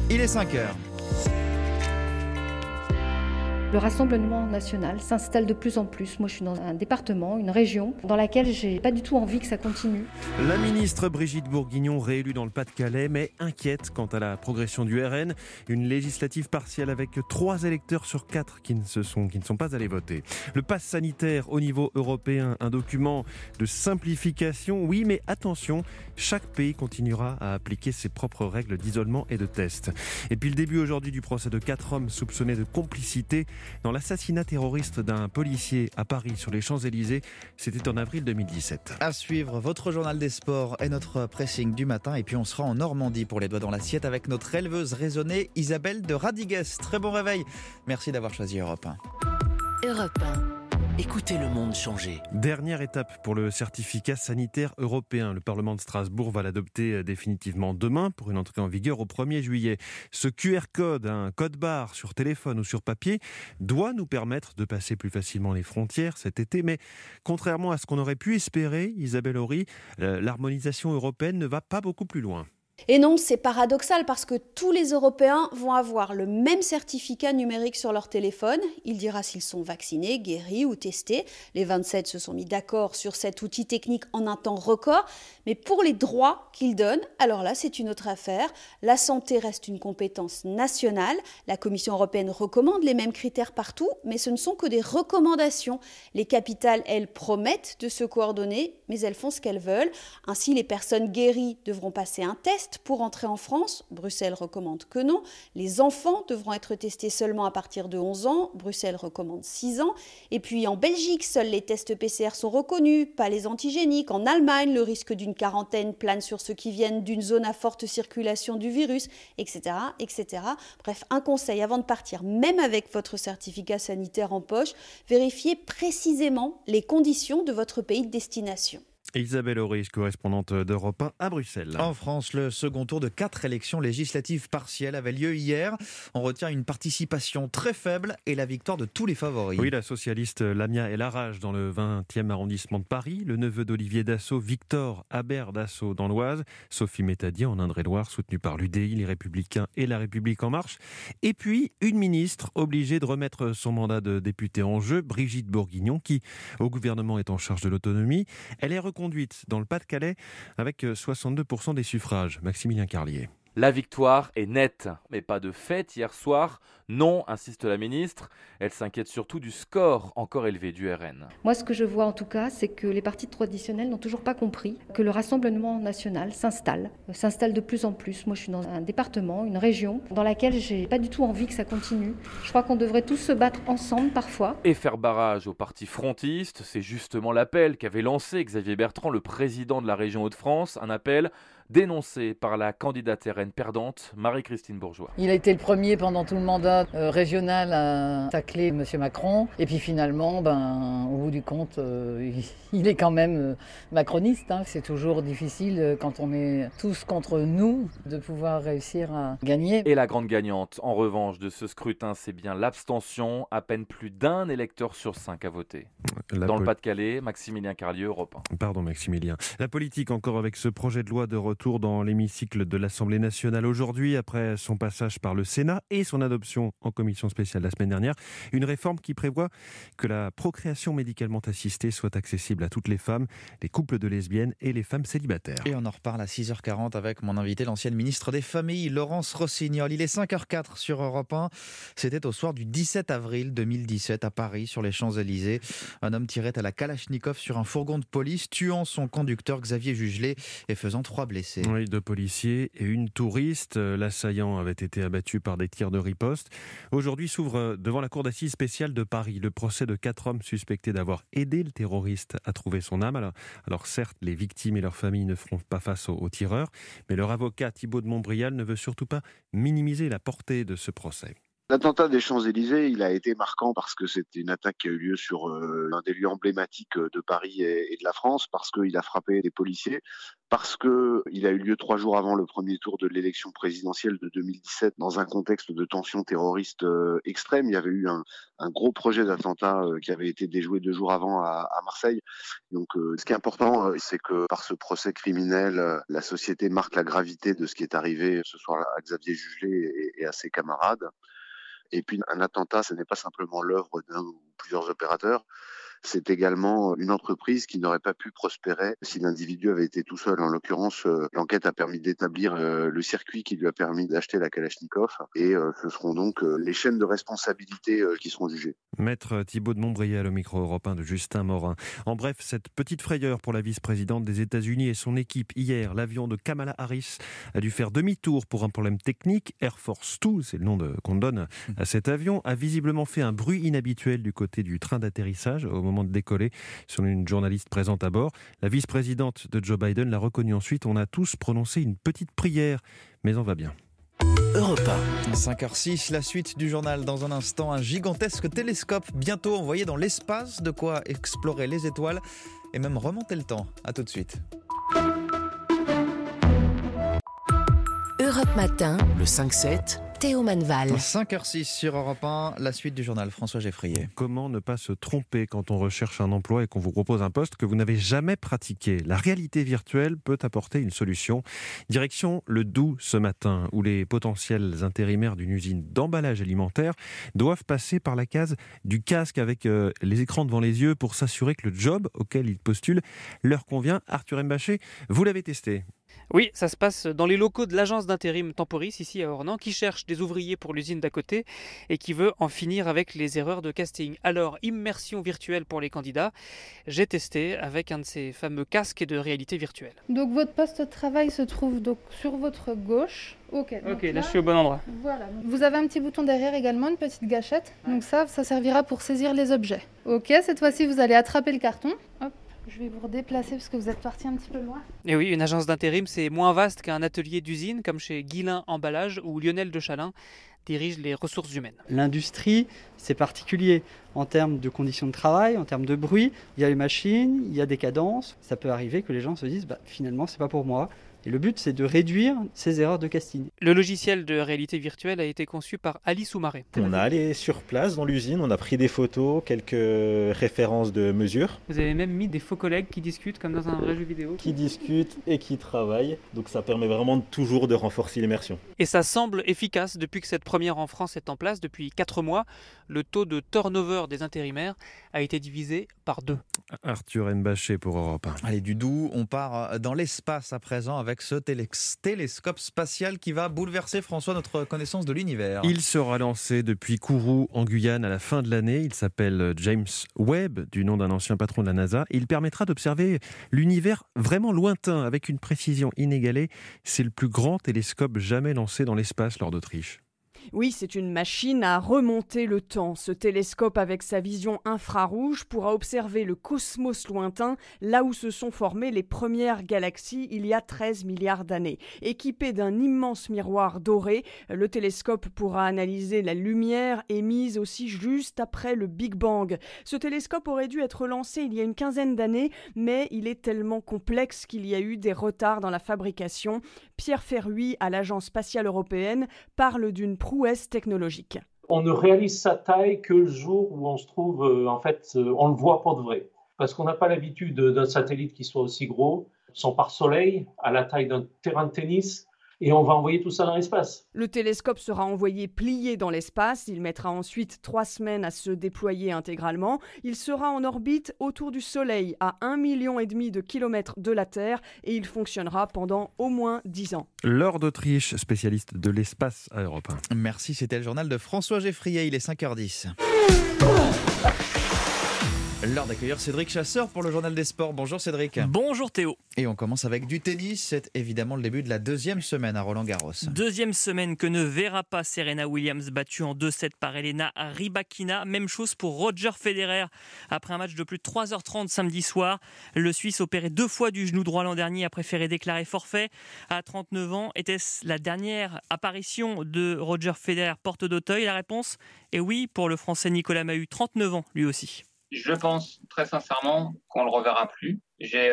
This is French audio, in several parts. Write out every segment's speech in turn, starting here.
Il est 5 heures. Le Rassemblement national s'installe de plus en plus. Moi, je suis dans un département, une région, dans laquelle j'ai pas du tout envie que ça continue. La ministre Brigitte Bourguignon, réélue dans le Pas-de-Calais, mais inquiète quant à la progression du RN. Une législative partielle avec 3 électeurs sur 4 qui ne sont pas allés voter. Le pass sanitaire au niveau européen, un document de simplification, oui, mais attention, chaque pays continuera à appliquer ses propres règles d'isolement et de test. Et puis le début aujourd'hui du procès de 4 hommes soupçonnés de complicité dans l'assassinat terroriste d'un policier à Paris sur les Champs-Élysées. C'était en avril 2017. À suivre, votre journal des sports et notre pressing du matin. Et puis on sera en Normandie pour les doigts dans l'assiette avec notre éleveuse raisonnée Isabelle de Radigues. Très bon réveil. Merci d'avoir choisi Europe 1. Europe 1. Écoutez le monde changer. Dernière étape pour le certificat sanitaire européen. Le Parlement de Strasbourg va l'adopter définitivement demain pour une entrée en vigueur au 1er juillet. Ce QR code, un code-barre sur téléphone ou sur papier, doit nous permettre de passer plus facilement les frontières cet été. Mais contrairement à ce qu'on aurait pu espérer, Isabelle Horry, l'harmonisation européenne ne va pas beaucoup plus loin. Et non, c'est paradoxal parce que tous les Européens vont avoir le même certificat numérique sur leur téléphone. Il dira s'ils sont vaccinés, guéris ou testés. Les 27 se sont mis d'accord sur cet outil technique en un temps record. Mais pour les droits qu'il donne, alors là, c'est une autre affaire. La santé reste une compétence nationale. La Commission européenne recommande les mêmes critères partout, mais ce ne sont que des recommandations. Les capitales, elles, promettent de se coordonner, mais elles font ce qu'elles veulent. Ainsi, les personnes guéries devront passer un test pour entrer en France. Bruxelles recommande que non. Les enfants devront être testés seulement à partir de 11 ans. Bruxelles recommande 6 ans. Et puis en Belgique, seuls les tests PCR sont reconnus, pas les antigéniques. En Allemagne, le risque d'une quarantaine plane sur ceux qui viennent d'une zone à forte circulation du virus, etc., etc. Bref, un conseil avant de partir, même avec votre certificat sanitaire en poche, vérifiez précisément les conditions de votre pays de destination. Isabelle Horry, correspondante d'Europe 1 à Bruxelles. En France, le second tour de 4 élections législatives partielles avait lieu hier. On retient une participation très faible et la victoire de tous les favoris. Oui, la socialiste Lamia El Harraj dans le 20e arrondissement de Paris, le neveu d'Olivier Dassault, Victor Habert Dassault dans l'Oise, Sophie Métadier en Indre-et-Loire, soutenue par l'UDI, les Républicains et La République En Marche. Et puis, une ministre obligée de remettre son mandat de députée en jeu, Brigitte Bourguignon, qui, au gouvernement, est en charge de l'autonomie. Elle est reconduite dans le Pas-de-Calais avec 62% des suffrages. Maximilien Carlier. La victoire est nette, mais pas de fête hier soir. Non, insiste la ministre, elle s'inquiète surtout du score encore élevé du RN. Moi, ce que je vois en tout cas, c'est que les partis traditionnels n'ont toujours pas compris que le Rassemblement national s'installe de plus en plus. Moi, je suis dans un département, une région, dans laquelle j'ai pas du tout envie que ça continue. Je crois qu'on devrait tous se battre ensemble parfois. Et faire barrage aux partis frontistes, c'est justement l'appel qu'avait lancé Xavier Bertrand, le président de la région Hauts-de-France, un appel dénoncé par la candidate RN perdante, Marie-Christine Bourgeois. Il a été le premier pendant tout le mandat régional à tacler M. Macron. Et puis finalement, au bout du compte, il est quand même macroniste. C'est toujours difficile quand on est tous contre nous de pouvoir réussir à gagner. Et la grande gagnante, en revanche, de ce scrutin, c'est bien l'abstention. À peine plus d'1 électeur sur 5 a voté. Dans le Pas-de-Calais, Maximilien Carlier, Europe 1. Pardon Maximilien. La politique encore avec ce projet de loi de retour dans l'hémicycle de l'Assemblée nationale aujourd'hui, après son passage par le Sénat et son adoption en commission spéciale la semaine dernière. Une réforme qui prévoit que la procréation médicalement assistée soit accessible à toutes les femmes, les couples de lesbiennes et les femmes célibataires. Et on en reparle à 6h40 avec mon invité, l'ancienne ministre des Familles, Laurence Rossignol. Il est 5h04 sur Europe 1. C'était au soir du 17 avril 2017 à Paris, sur les Champs-Élysées. Un homme tirait à la Kalachnikov sur un fourgon de police, tuant son conducteur Xavier Jugelet et faisant 3 blessés. Oui, 2 policiers et une touriste. L'assaillant avait été abattu par des tirs de riposte. Aujourd'hui s'ouvre devant la cour d'assises spéciale de Paris le procès de 4 hommes suspectés d'avoir aidé le terroriste à trouver son âme. Alors certes, les victimes et leurs familles ne feront pas face aux tireurs, mais leur avocat Thibault de Montbrial ne veut surtout pas minimiser la portée de ce procès. L'attentat des Champs-Élysées, il a été marquant parce que c'était une attaque qui a eu lieu sur un des lieux emblématiques de Paris et de la France, parce qu'il a frappé des policiers, parce qu'il a eu lieu 3 jours avant le premier tour de l'élection présidentielle de 2017, dans un contexte de tension terroriste extrême. Il y avait eu un gros projet d'attentat qui avait été déjoué 2 jours avant à Marseille. Donc ce qui est important, c'est que par ce procès criminel, la société marque la gravité de ce qui est arrivé ce soir à Xavier Jugelé et à ses camarades. Et puis un attentat, ce n'est pas simplement l'œuvre d'un ou plusieurs opérateurs, c'est également une entreprise qui n'aurait pas pu prospérer si l'individu avait été tout seul. En l'occurrence, l'enquête a permis d'établir le circuit qui lui a permis d'acheter la Kalachnikov et ce seront donc les chaînes de responsabilité qui seront jugées. Maître Thibault de Montbrial au micro européen de Justin Morin. En bref, cette petite frayeur pour la vice-présidente des États-Unis et son équipe. Hier, l'avion de Kamala Harris a dû faire demi-tour pour un problème technique. Air Force 2, c'est le nom qu'on donne à cet avion, a visiblement fait un bruit inhabituel du côté du train d'atterrissage au moment de décoller, selon une journaliste présente à bord. La vice-présidente de Joe Biden l'a reconnue ensuite. On a tous prononcé une petite prière, mais on va bien. Europe 1. 5h06, la suite du journal. Dans un instant, un gigantesque télescope bientôt envoyé dans l'espace, de quoi explorer les étoiles et même remonter le temps. À tout de suite. Europe Matin, le 5-7, Théo Manval. 5h06 sur Europe 1, la suite du journal. François Geffrier. Comment ne pas se tromper quand on recherche un emploi et qu'on vous propose un poste que vous n'avez jamais pratiqué? La réalité virtuelle peut apporter une solution. Direction le Doubs ce matin, où les potentiels intérimaires d'une usine d'emballage alimentaire doivent passer par la case du casque avec les écrans devant les yeux pour s'assurer que le job auquel ils postulent leur convient. Arthur Mbaché, vous l'avez testé? Oui, ça se passe dans les locaux de l'agence d'intérim Temporis, ici à Ornans, qui cherche des ouvriers pour l'usine d'à côté et qui veut en finir avec les erreurs de casting. Alors, immersion virtuelle pour les candidats. J'ai testé avec un de ces fameux casques de réalité virtuelle. Donc votre poste de travail se trouve donc sur votre gauche. Ok, là je suis au bon endroit. Voilà. Vous avez un petit bouton derrière également, une petite gâchette. Ouais. Donc ça servira pour saisir les objets. Ok, cette fois-ci vous allez attraper le carton. Hop. Je vais vous redéplacer parce que vous êtes parti un petit peu loin. Et oui, une agence d'intérim, c'est moins vaste qu'un atelier d'usine, comme chez Guillain Emballage où Lionel Dechalin dirige les ressources humaines. L'industrie, c'est particulier en termes de conditions de travail, en termes de bruit. Il y a les machines, il y a des cadences. Ça peut arriver que les gens se disent finalement, c'est pas pour moi. Et le but, c'est de réduire ces erreurs de casting. Le logiciel de réalité virtuelle a été conçu par Ali Soumaré. On a allé sur place dans l'usine, on a pris des photos, quelques références de mesures. Vous avez même mis des faux collègues qui discutent comme dans un vrai jeu vidéo. Qui discutent et qui travaillent, donc ça permet vraiment toujours de renforcer l'immersion. Et ça semble efficace depuis que cette première en France est en place. Depuis 4 mois, le taux de turnover des intérimaires a été divisé par 2. Arthur Mbaché pour Europe 1. Allez, du Doubs, on part dans l'espace à présent avec ce télescope spatial qui va bouleverser, François, notre connaissance de l'univers. Il sera lancé depuis Kourou en Guyane à la fin de l'année. Il s'appelle James Webb, du nom d'un ancien patron de la NASA. Il permettra d'observer l'univers vraiment lointain avec une précision inégalée. C'est le plus grand télescope jamais lancé dans l'espace lors d'Autriche. Oui, c'est une machine à remonter le temps. Ce télescope, avec sa vision infrarouge, pourra observer le cosmos lointain, là où se sont formées les premières galaxies il y a 13 milliards d'années. Équipé d'un immense miroir doré, le télescope pourra analyser la lumière émise aussi juste après le Big Bang. Ce télescope aurait dû être lancé il y a une quinzaine d'années, mais il est tellement complexe qu'il y a eu des retards dans la fabrication. Pierre Ferruy, à l'Agence spatiale européenne, parle d'une prouesse technologique. On ne réalise sa taille que le jour où on se trouve, on le voit pour de vrai. Parce qu'on n'a pas l'habitude d'un satellite qui soit aussi gros. Son pare-soleil à la taille d'un terrain de tennis. Et on va envoyer tout ça dans l'espace. Le télescope sera envoyé plié dans l'espace. Il mettra ensuite 3 semaines à se déployer intégralement. Il sera en orbite autour du Soleil, à 1,5 million de kilomètres de la Terre, et il fonctionnera pendant au moins 10 ans. Laure d'Autriche, spécialiste de l'espace à Europe 1. Merci, c'était le journal de François Geffrier, il est 5h10. L'heure d'accueillir Cédric Chasseur pour le Journal des Sports. Bonjour Cédric. Bonjour Théo. Et on commence avec du tennis. C'est évidemment le début de la deuxième semaine à Roland-Garros. Deuxième semaine que ne verra pas Serena Williams, battue en 2-7 par Elena Rybakina. Même chose pour Roger Federer. Après un match de plus de 3h30 samedi soir, le Suisse opéré 2 fois du genou droit l'an dernier a préféré déclarer forfait. À 39 ans, était-ce la dernière apparition de Roger Federer porte d'Auteuil? La réponse est oui pour le Français Nicolas Mahut, 39 ans lui aussi. Je pense très sincèrement qu'on le reverra plus.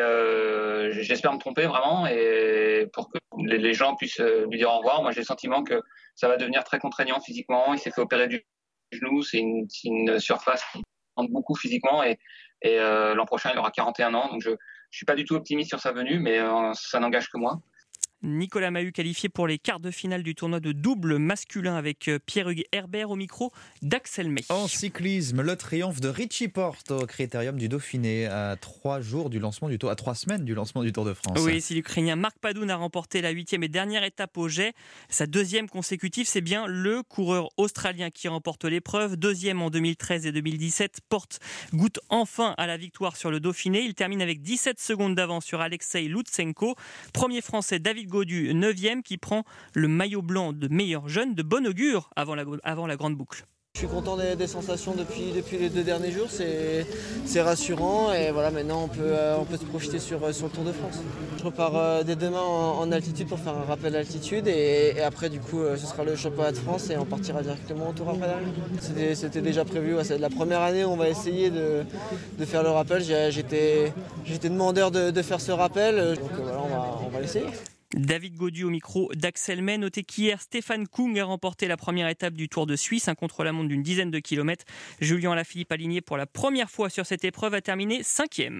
J'espère me tromper vraiment, et pour que les gens puissent lui dire au revoir. Moi, j'ai le sentiment que ça va devenir très contraignant physiquement. Il s'est fait opérer du genou, c'est une surface qui demande beaucoup physiquement, et l'an prochain il aura 41 ans. Donc je suis pas du tout optimiste sur sa venue, mais ça n'engage que moi. Nicolas Mahut qualifié pour les quarts de finale du tournoi de double masculin avec Pierre-Hugues Herbert au micro d'Axel May. En cyclisme, le triomphe de Richie Porte au Critérium du Dauphiné à 3 semaines du lancement du Tour de France. Oui, si l'Ukrainien Marc Padoun a remporté la 8e et dernière étape au jet, sa deuxième consécutive, c'est bien le coureur australien qui remporte l'épreuve. Deuxième en 2013 et 2017, Porte goûte enfin à la victoire sur le Dauphiné. Il termine avec 17 secondes d'avance sur Alexei Lutsenko. Premier français, David Gaudu, 9e, qui prend le maillot blanc de meilleur jeune, de bon augure avant la grande boucle. Je suis content des sensations depuis les 2 derniers jours, c'est rassurant, et voilà, maintenant on peut se projeter sur le Tour de France. Je repars dès demain en altitude pour faire un rappel d'altitude, et après du coup ce sera le championnat de France et on partira directement au Tour après derrière. C'était déjà prévu, ouais, c'est la première année où on va essayer de faire le rappel. J'étais demandeur de faire ce rappel, donc voilà, on va l'essayer. David Gaudu au micro d'Axel May. Notez qu'hier, Stéphane Kung a remporté la première étape du Tour de Suisse, un contre-la-montre d'une dizaine de kilomètres. Julien Alaphilippe, aligné pour la première fois sur cette épreuve, a terminé 5e.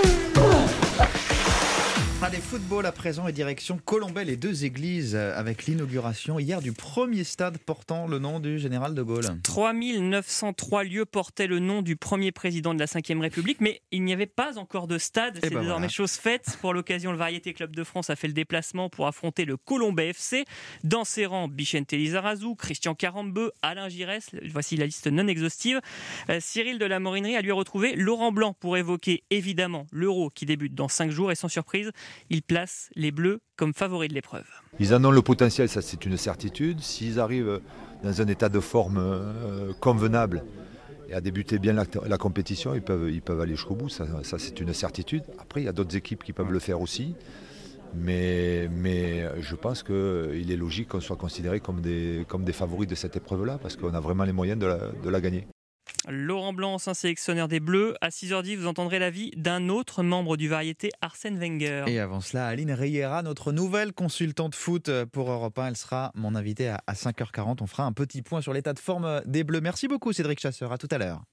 Allez, football à présent et direction Colombey, les 2 églises, avec l'inauguration hier du premier stade portant le nom du général de Gaulle. 3903 lieux portaient le nom du premier président de la Ve République, mais il n'y avait pas encore de stade. C'est désormais chose faite. Pour l'occasion, le Variété Club de France a fait le déplacement pour affronter le Colombey FC. Dans ses rangs, Bichente Lizarazu, Christian Carambeu, Alain Giresse. Voici la liste non exhaustive. Cyril de la Morinerie a lui retrouvé Laurent Blanc pour évoquer évidemment l'Euro qui débute dans 5 jours, et sans surprise, il place les Bleus comme favoris de l'épreuve. Ils en ont le potentiel, ça c'est une certitude. S'ils arrivent dans un état de forme convenable et à débuter bien la compétition, ils peuvent aller jusqu'au bout, ça c'est une certitude. Après, il y a d'autres équipes qui peuvent le faire aussi. Mais je pense qu'il est logique qu'on soit considéré comme des favoris de cette épreuve-là, parce qu'on a vraiment les moyens de la gagner. Laurent Blanc, ancien sélectionneur des Bleus. À 6h10, vous entendrez l'avis d'un autre membre du Variété, Arsène Wenger. Et avant cela, Aline Riera, notre nouvelle consultante foot pour Europe 1. Elle sera mon invitée à 5h40. On fera un petit point sur l'état de forme des Bleus. Merci beaucoup Cédric Chasseur, à tout à l'heure.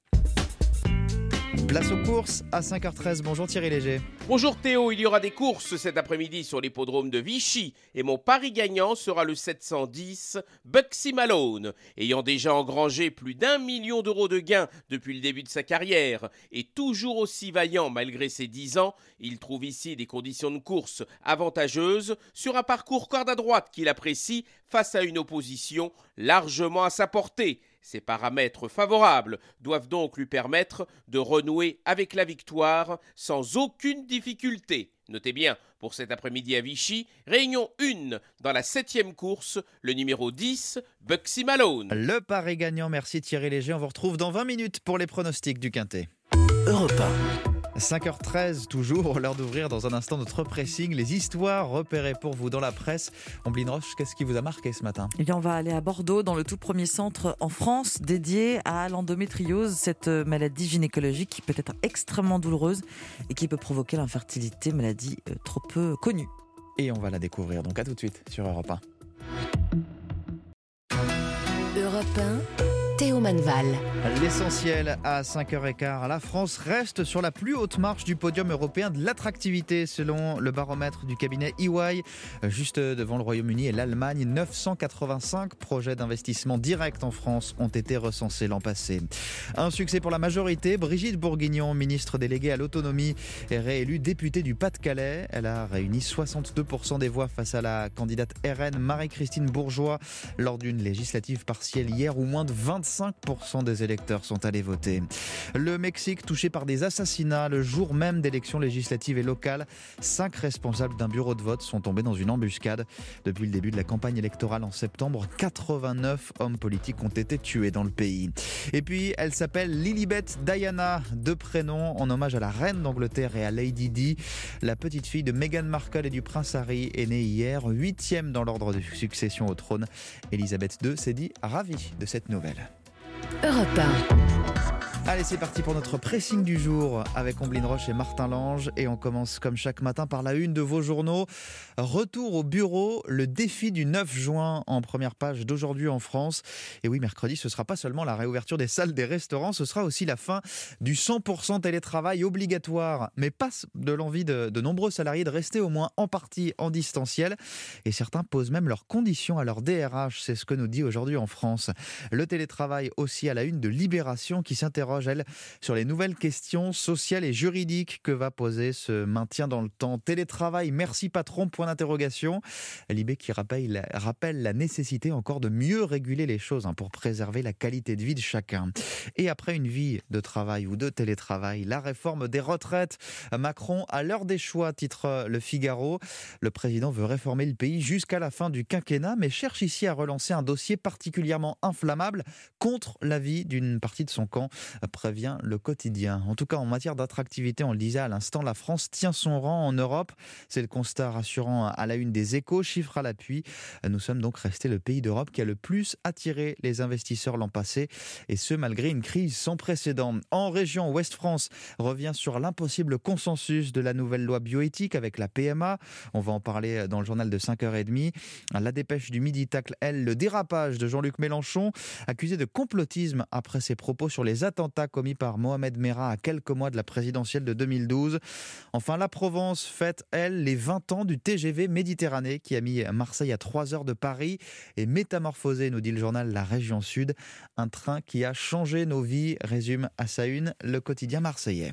Place aux courses à 5h13. Bonjour Thierry Léger. Bonjour Théo, il y aura des courses cet après-midi sur l'hippodrome de Vichy et mon pari gagnant sera le 710 Buxy Malone. Ayant déjà engrangé plus d'1 million d'euros de gains depuis le début de sa carrière et toujours aussi vaillant malgré ses 10 ans, il trouve ici des conditions de course avantageuses sur un parcours corde à droite qu'il apprécie face à une opposition largement à sa portée. Ces paramètres favorables doivent donc lui permettre de renouer avec la victoire sans aucune difficulté. Notez bien, pour cet après-midi à Vichy, réunion 1 dans la 7e course, le numéro 10, Buxy Malone. Le pari gagnant, merci Thierry Léger. On vous retrouve dans 20 minutes pour les pronostics du Quintet. Europe 5h13 toujours, l'heure d'ouvrir dans un instant notre pressing, les histoires repérées pour vous dans la presse. Omblin Roche, qu'est-ce qui vous a marqué ce matin ? Eh bien, on va aller à Bordeaux, dans le tout premier centre en France dédié à l'endométriose, cette maladie gynécologique qui peut être extrêmement douloureuse et qui peut provoquer l'infertilité, maladie trop peu connue. Et on va la découvrir, donc à tout de suite sur Europe 1. Europe 1. Théo Manval. L'essentiel à 5h15. La France reste sur la plus haute marche du podium européen de l'attractivité selon le baromètre du cabinet EY. Juste devant le Royaume-Uni et l'Allemagne, 985 projets d'investissement direct en France ont été recensés l'an passé. Un succès pour la majorité. Brigitte Bourguignon, ministre déléguée à l'autonomie, est réélue députée du Pas-de-Calais. Elle a réuni 62% des voix face à la candidate RN Marie-Christine Bourgeois lors d'une législative partielle hier où moins de 25 25% des électeurs sont allés voter. Le Mexique touché par des assassinats le jour même d'élections législatives et locales. 5 responsables d'un bureau de vote sont tombés dans une embuscade. Depuis le début de la campagne électorale en septembre, 89 hommes politiques ont été tués dans le pays. Et puis, elle s'appelle Lilibet Diana, 2 prénoms en hommage à la reine d'Angleterre et à Lady Di. La petite fille de Meghan Markle et du prince Harry est née hier, 8e dans l'ordre de succession au trône. Elisabeth II s'est dit ravie de cette nouvelle. Europe 1. Allez, c'est parti pour notre pressing du jour avec Omblin Roche et Martin Lange. Et on commence comme chaque matin par la une de vos journaux. Retour au bureau, le défi du 9 juin en première page d'Aujourd'hui en France. Et oui, mercredi, ce ne sera pas seulement la réouverture des salles des restaurants, ce sera aussi la fin du 100% télétravail obligatoire. Mais passe de l'envie de nombreux salariés de rester au moins en partie en distanciel. Et certains posent même leurs conditions à leur DRH. C'est ce que nous dit Aujourd'hui en France. Le télétravail aussi à la une de Libération qui s'interroge, elle, sur les nouvelles questions sociales et juridiques que va poser ce maintien dans le temps. Télétravail, merci patron, point d'interrogation. Libé qui rappelle la nécessité encore de mieux réguler les choses pour préserver la qualité de vie de chacun. Et après une vie de travail ou de télétravail, la réforme des retraites. Macron à l'heure des choix, titre Le Figaro. Le président veut réformer le pays jusqu'à la fin du quinquennat, mais cherche ici à relancer un dossier particulièrement inflammable contre l'avis d'une partie de son camp, prévient Le Quotidien. En tout cas, en matière d'attractivité, on le disait à l'instant, la France tient son rang en Europe. C'est le constat rassurant à la une des Échos, chiffres à l'appui. Nous sommes donc restés le pays d'Europe qui a le plus attiré les investisseurs l'an passé, et ce malgré une crise sans précédent. En région Ouest-France, revient sur l'impossible consensus de la nouvelle loi bioéthique avec la PMA. On va en parler dans le journal de 5h30. La dépêche du Midi tacle, elle, le dérapage de Jean-Luc Mélenchon, accusé de complotisme après ses propos sur les attentats commis par Mohamed Merah à quelques mois de la présidentielle de 2012. Enfin, la Provence fête, elle, les 20 ans du TGV Méditerranée qui a mis Marseille à 3 heures de Paris et métamorphosé, nous dit le journal La Région Sud. Un train qui a changé nos vies, résume à sa une Le Quotidien marseillais.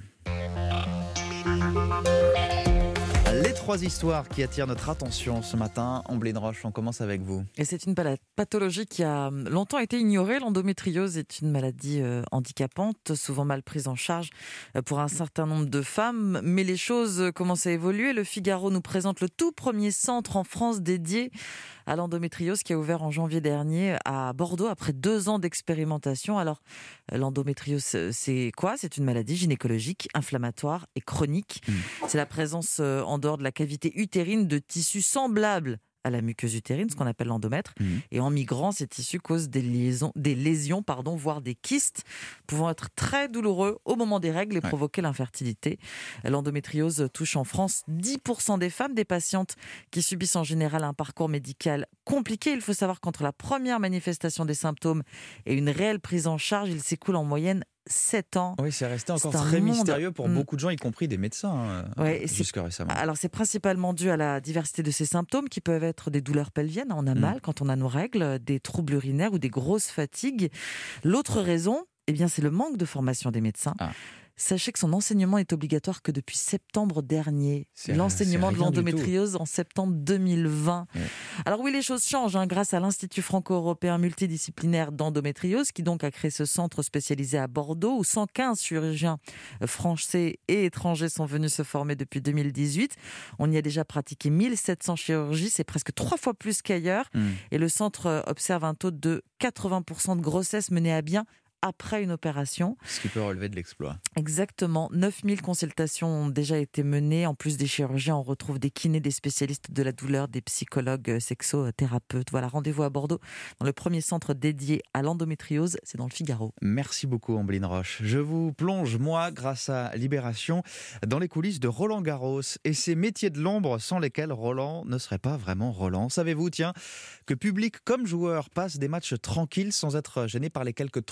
Les 3 histoires qui attirent notre attention ce matin. Omblin Roche, on commence avec vous. Et c'est une pathologie qui a longtemps été ignorée. L'endométriose est une maladie handicapante, souvent mal prise en charge pour un certain nombre de femmes. Mais les choses commencent à évoluer. Le Figaro nous présente le tout premier centre en France dédié à l'endométriose qui a ouvert en janvier dernier à Bordeaux après 2 ans d'expérimentation. Alors, l'endométriose, c'est quoi ? C'est une maladie gynécologique, inflammatoire et chronique. C'est la présence en dehors de la cavité utérine de tissus semblables à la muqueuse utérine, ce qu'on appelle l'endomètre. Et en migrant, ces tissus causent des lésions, voire des kystes, pouvant être très douloureux au moment des règles et provoquer l'infertilité. L'endométriose touche en France 10% des femmes, des patientes qui subissent en général un parcours médical compliqué. Il faut savoir qu'entre la première manifestation des symptômes et une réelle prise en charge, il s'écoule en moyenne 7 ans. Oui, c'est resté encore très mystérieux pour beaucoup de gens, y compris des médecins, jusque récemment. Alors, c'est principalement dû à la diversité de ces symptômes qui peuvent être des douleurs pelviennes, on a mal quand on a nos règles, des troubles urinaires ou des grosses fatigues. L'autre raison, c'est le manque de formation des médecins. Sachez que son enseignement est obligatoire que depuis septembre dernier. L'enseignement de l'endométriose en septembre 2020. Alors oui, les choses changent grâce à l'Institut franco-européen multidisciplinaire d'endométriose qui donc a créé ce centre spécialisé à Bordeaux où 115 chirurgiens français et étrangers sont venus se former depuis 2018. On y a déjà pratiqué 1700 chirurgies, c'est presque 3 fois plus qu'ailleurs. Et le centre observe un taux de 80% de grossesse menée à bien après une opération. Ce qui peut relever de l'exploit. Exactement. 9000 consultations ont déjà été menées. En plus des chirurgiens, on retrouve des kinés, des spécialistes de la douleur, des psychologues, sexothérapeutes. Voilà, rendez-vous à Bordeaux dans le premier centre dédié à l'endométriose. C'est dans le Figaro. Merci beaucoup, Omblin Roche. Je vous plonge, moi, grâce à Libération, dans les coulisses de Roland Garros et ces métiers de l'ombre sans lesquels Roland ne serait pas vraiment Roland. Savez-vous, que public comme joueur passe des matchs tranquilles sans être gêné par les quelques 300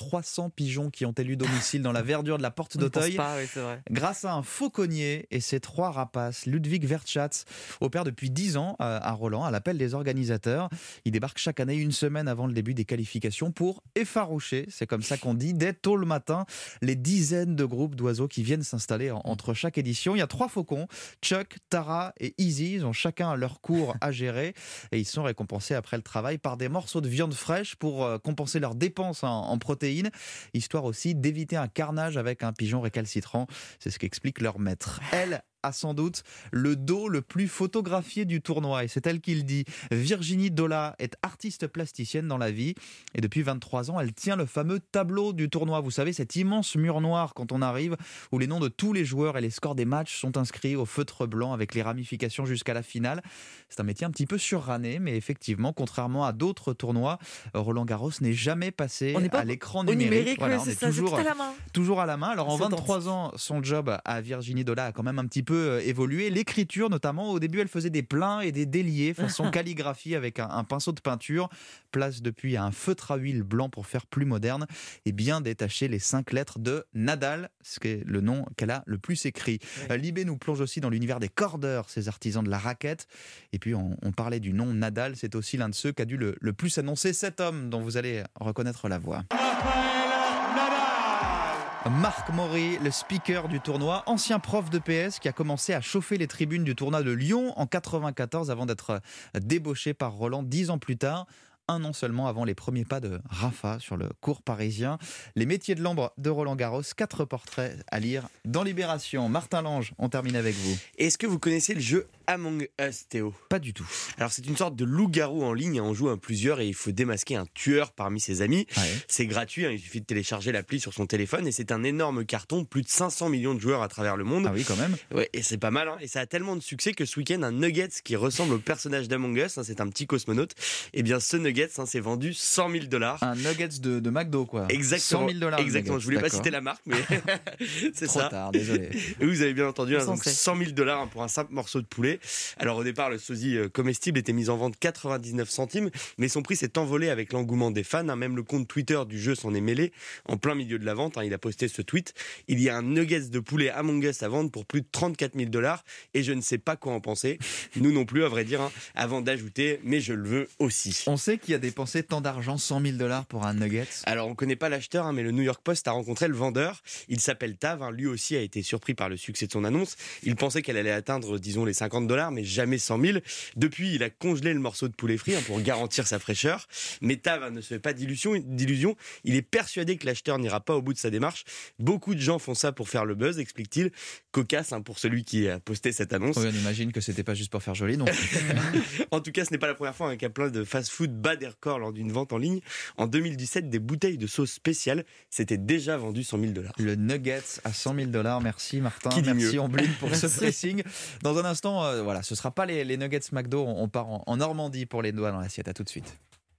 300 pigeons qui ont élu domicile dans la verdure de la porte d'Auteuil. Oui, c'est vrai. Grâce à un fauconnier et ses 3 rapaces, Ludwig Wertschatz opère depuis 10 ans à Roland, à l'appel des organisateurs. Il débarque chaque année une semaine avant le début des qualifications pour effaroucher, c'est comme ça qu'on dit, dès tôt le matin, les dizaines de groupes d'oiseaux qui viennent s'installer entre chaque édition. Il y a 3 faucons, Chuck, Tara et Easy. Ils ont chacun leur cours à gérer et ils sont récompensés après le travail par des morceaux de viande fraîche pour compenser leurs dépenses en protéines, histoire aussi d'éviter un carnage avec un pigeon récalcitrant. C'est ce qu'explique leur maître. Elle a sans doute le dos le plus photographié du tournoi et c'est elle qui le dit. Virginie Dola est artiste plasticienne dans la vie et depuis 23 ans elle tient le fameux tableau du tournoi, vous savez, cet immense mur noir quand on arrive où les noms de tous les joueurs et les scores des matchs sont inscrits au feutre blanc avec les ramifications jusqu'à la finale. C'est un métier un petit peu surranné mais effectivement contrairement à d'autres tournois, Roland Garros n'est jamais passé à l'écran numérique. Voilà, on est ça, toujours à la main. Alors en C'est 23 ans, son job à Virginie Dola a quand même un petit peu évolué. L'écriture notamment, au début elle faisait des pleins et des déliés façon calligraphie avec un pinceau de peinture. Place depuis à un feutre à huile blanc pour faire plus moderne et bien détacher les 5 lettres de Nadal, ce qui est le nom qu'elle a le plus écrit. Libé nous plonge aussi dans l'univers des cordeurs, ces artisans de la raquette. Et puis on parlait du nom Nadal, c'est aussi l'un de ceux qui a dû le plus annoncer cet homme dont vous allez reconnaître la voix. Marc Maury, le speaker du tournoi, ancien prof de PS qui a commencé à chauffer les tribunes du tournoi de Lyon en 1994 avant d'être débauché par Roland 10 ans plus tard. Un an seulement avant les premiers pas de Rafa sur le court parisien. Les métiers de l'ombre de Roland Garros, 4 portraits à lire dans Libération. Martin Lange, on termine avec vous. Est-ce que vous connaissez le jeu Among Us, Théo? Pas du tout. Alors c'est une sorte de loup-garou en ligne, on joue à plusieurs et il faut démasquer un tueur parmi ses amis. Ouais. C'est gratuit, il suffit de télécharger l'appli sur son téléphone et c'est un énorme carton, plus de 500 millions de joueurs à travers le monde. Ah oui, quand même. Ouais, et c'est pas mal, et ça a tellement de succès que ce week-end, un Nuggets qui ressemble au personnage d'Among Us, c'est un petit cosmonaute, et bien ce Nuggets s'est vendu $100 000. Un Nuggets de McDo, quoi. Exactement. $100 000. Exactement, je voulais pas citer la marque, mais c'est trop ça. Trop tard, désolé. Et vous avez bien entendu, donc $100 pour un simple morceau de poulet. Alors au départ, le sosie comestible était mis en vente 99 centimes, mais son prix s'est envolé avec l'engouement des fans. Même le compte Twitter du jeu s'en est mêlé. En plein milieu de la vente, il a posté ce tweet. Il y a un nuggets de poulet Among Us à vendre pour plus de $34 000 et je ne sais pas quoi en penser. Nous non plus, à vrai dire, avant d'ajouter, mais je le veux aussi. On sait qu'il a dépensé tant d'argent, $100 000 pour un nuggets. Alors on connaît pas l'acheteur, mais le New York Post a rencontré le vendeur. Il s'appelle Tav. Lui aussi a été surpris par le succès de son annonce. Il pensait qu'elle allait atteindre, disons, les $50, mais jamais 100 000. Depuis, il a congelé le morceau de poulet frit pour garantir sa fraîcheur. Mais Tav ne se fait pas d'illusions. Il est persuadé que l'acheteur n'ira pas au bout de sa démarche. Beaucoup de gens font ça pour faire le buzz, explique-t-il. Cocasse pour celui qui a posté cette annonce. Oui, on imagine que c'était pas juste pour faire joli, non. En tout cas, ce n'est pas la première fois qu'un plein de fast-food bat des records lors d'une vente en ligne. En 2017, des bouteilles de sauce spéciale s'étaient déjà vendues $100 000. Le nuggets à $100 000. Merci Martin. Merci Omblin pour ce pressing. Dans un instant, voilà, ce sera pas les nuggets McDo. On part en Normandie pour les doigts dans l'assiette. À tout de suite.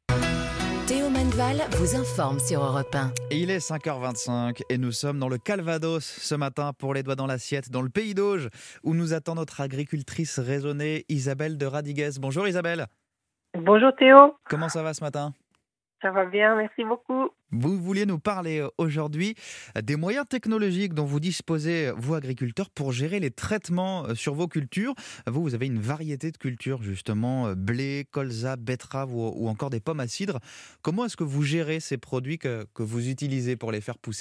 Théo Manval vous informe sur Europe 1. Et il est 5h25 et nous sommes dans le Calvados ce matin pour les doigts dans l'assiette, dans le pays d'Auge, où nous attend notre agricultrice raisonnée Isabelle de Radigues. Bonjour Isabelle. Bonjour Théo. Comment ça va ce matin ? Ça va bien, merci beaucoup. Vous vouliez nous parler aujourd'hui des moyens technologiques dont vous disposez, vous agriculteurs, pour gérer les traitements sur vos cultures. Vous avez une variété de cultures, justement, blé, colza, betterave ou encore des pommes à cidre. Comment est-ce que vous gérez ces produits que vous utilisez pour les faire pousser ?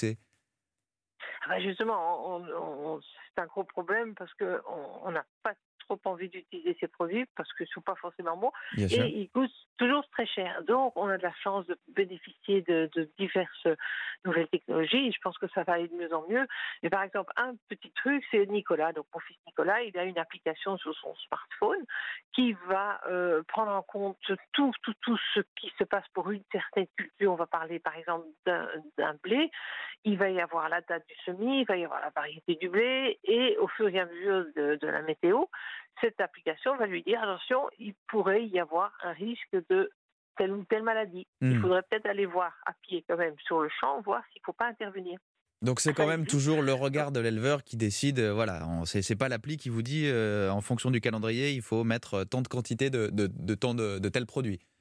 Justement, c'est un gros problème parce qu'on n'a pas trop envie d'utiliser ces produits parce qu'ils ne sont pas forcément bons et ils coûtent toujours très cher. Donc, on a de la chance de bénéficier de diverses nouvelles technologies et je pense que ça va aller de mieux en mieux. Mais par exemple, un petit truc, c'est Nicolas. Donc, mon fils Nicolas, il a une application sur son smartphone qui va prendre en compte tout ce qui se passe pour une certaine culture. On va parler, par exemple, d'un blé. Il va y avoir la date du semis, il va y avoir la variété du blé et au fur et à mesure de la météo, cette application va lui dire attention, il pourrait y avoir un risque de telle ou telle maladie. Il faudrait peut-être aller voir à pied quand même sur le champ, voir s'il ne faut pas intervenir. Donc c'est quand même toujours le regard de l'éleveur qui décide, c'est pas l'appli qui vous dit en fonction du calendrier, il faut mettre tant de quantité de tel produit.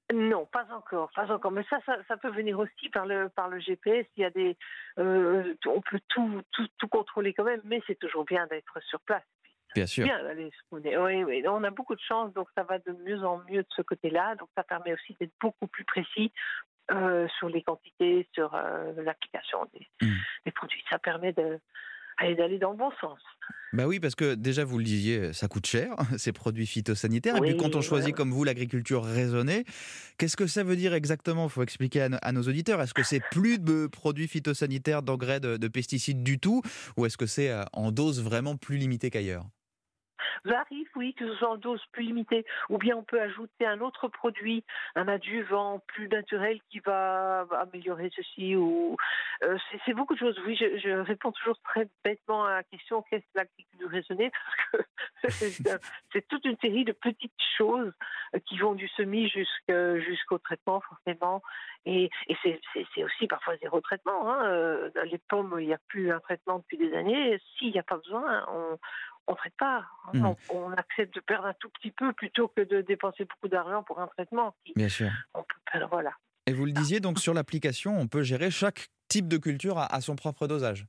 Non, pas encore. Mais ça peut venir aussi par le GPS. Il y a on peut tout contrôler quand même, mais c'est toujours bien d'être sur place. Bien sûr. Bien d'aller spawner. Oui, on a beaucoup de chance, donc ça va de mieux en mieux de ce côté-là. Donc ça permet aussi d'être beaucoup plus précis sur les quantités, sur l'application des produits. Ça permet d'aller dans le bon sens. Bah oui, parce que déjà, vous le disiez, ça coûte cher, ces produits phytosanitaires. Oui, et puis quand on choisit comme vous l'agriculture raisonnée, qu'est-ce que ça veut dire exactement ? Il faut expliquer à nos auditeurs. Est-ce que c'est plus de produits phytosanitaires, d'engrais, de pesticides du tout ? Ou est-ce que c'est en dose vraiment plus limitée qu'ailleurs ? Ça arrive, oui, que ce soit en dose plus limitée, ou bien on peut ajouter un autre produit, un adjuvant plus naturel qui va améliorer ceci. C'est beaucoup de choses. Oui, je réponds toujours très bêtement à la question qu'est-ce que l'agriculture raisonnée, parce que c'est toute une série de petites choses qui vont du semis jusqu'au traitement forcément. Et c'est aussi parfois zéro traitement. Dans les pommes, il n'y a plus un traitement depuis des années. S'il n'y a pas besoin, on ne traite pas. On accepte de perdre un tout petit peu plutôt que de dépenser beaucoup d'argent pour un traitement. Bien sûr. Voilà. Et vous le disiez, donc sur l'application, on peut gérer chaque type de culture à son propre dosage.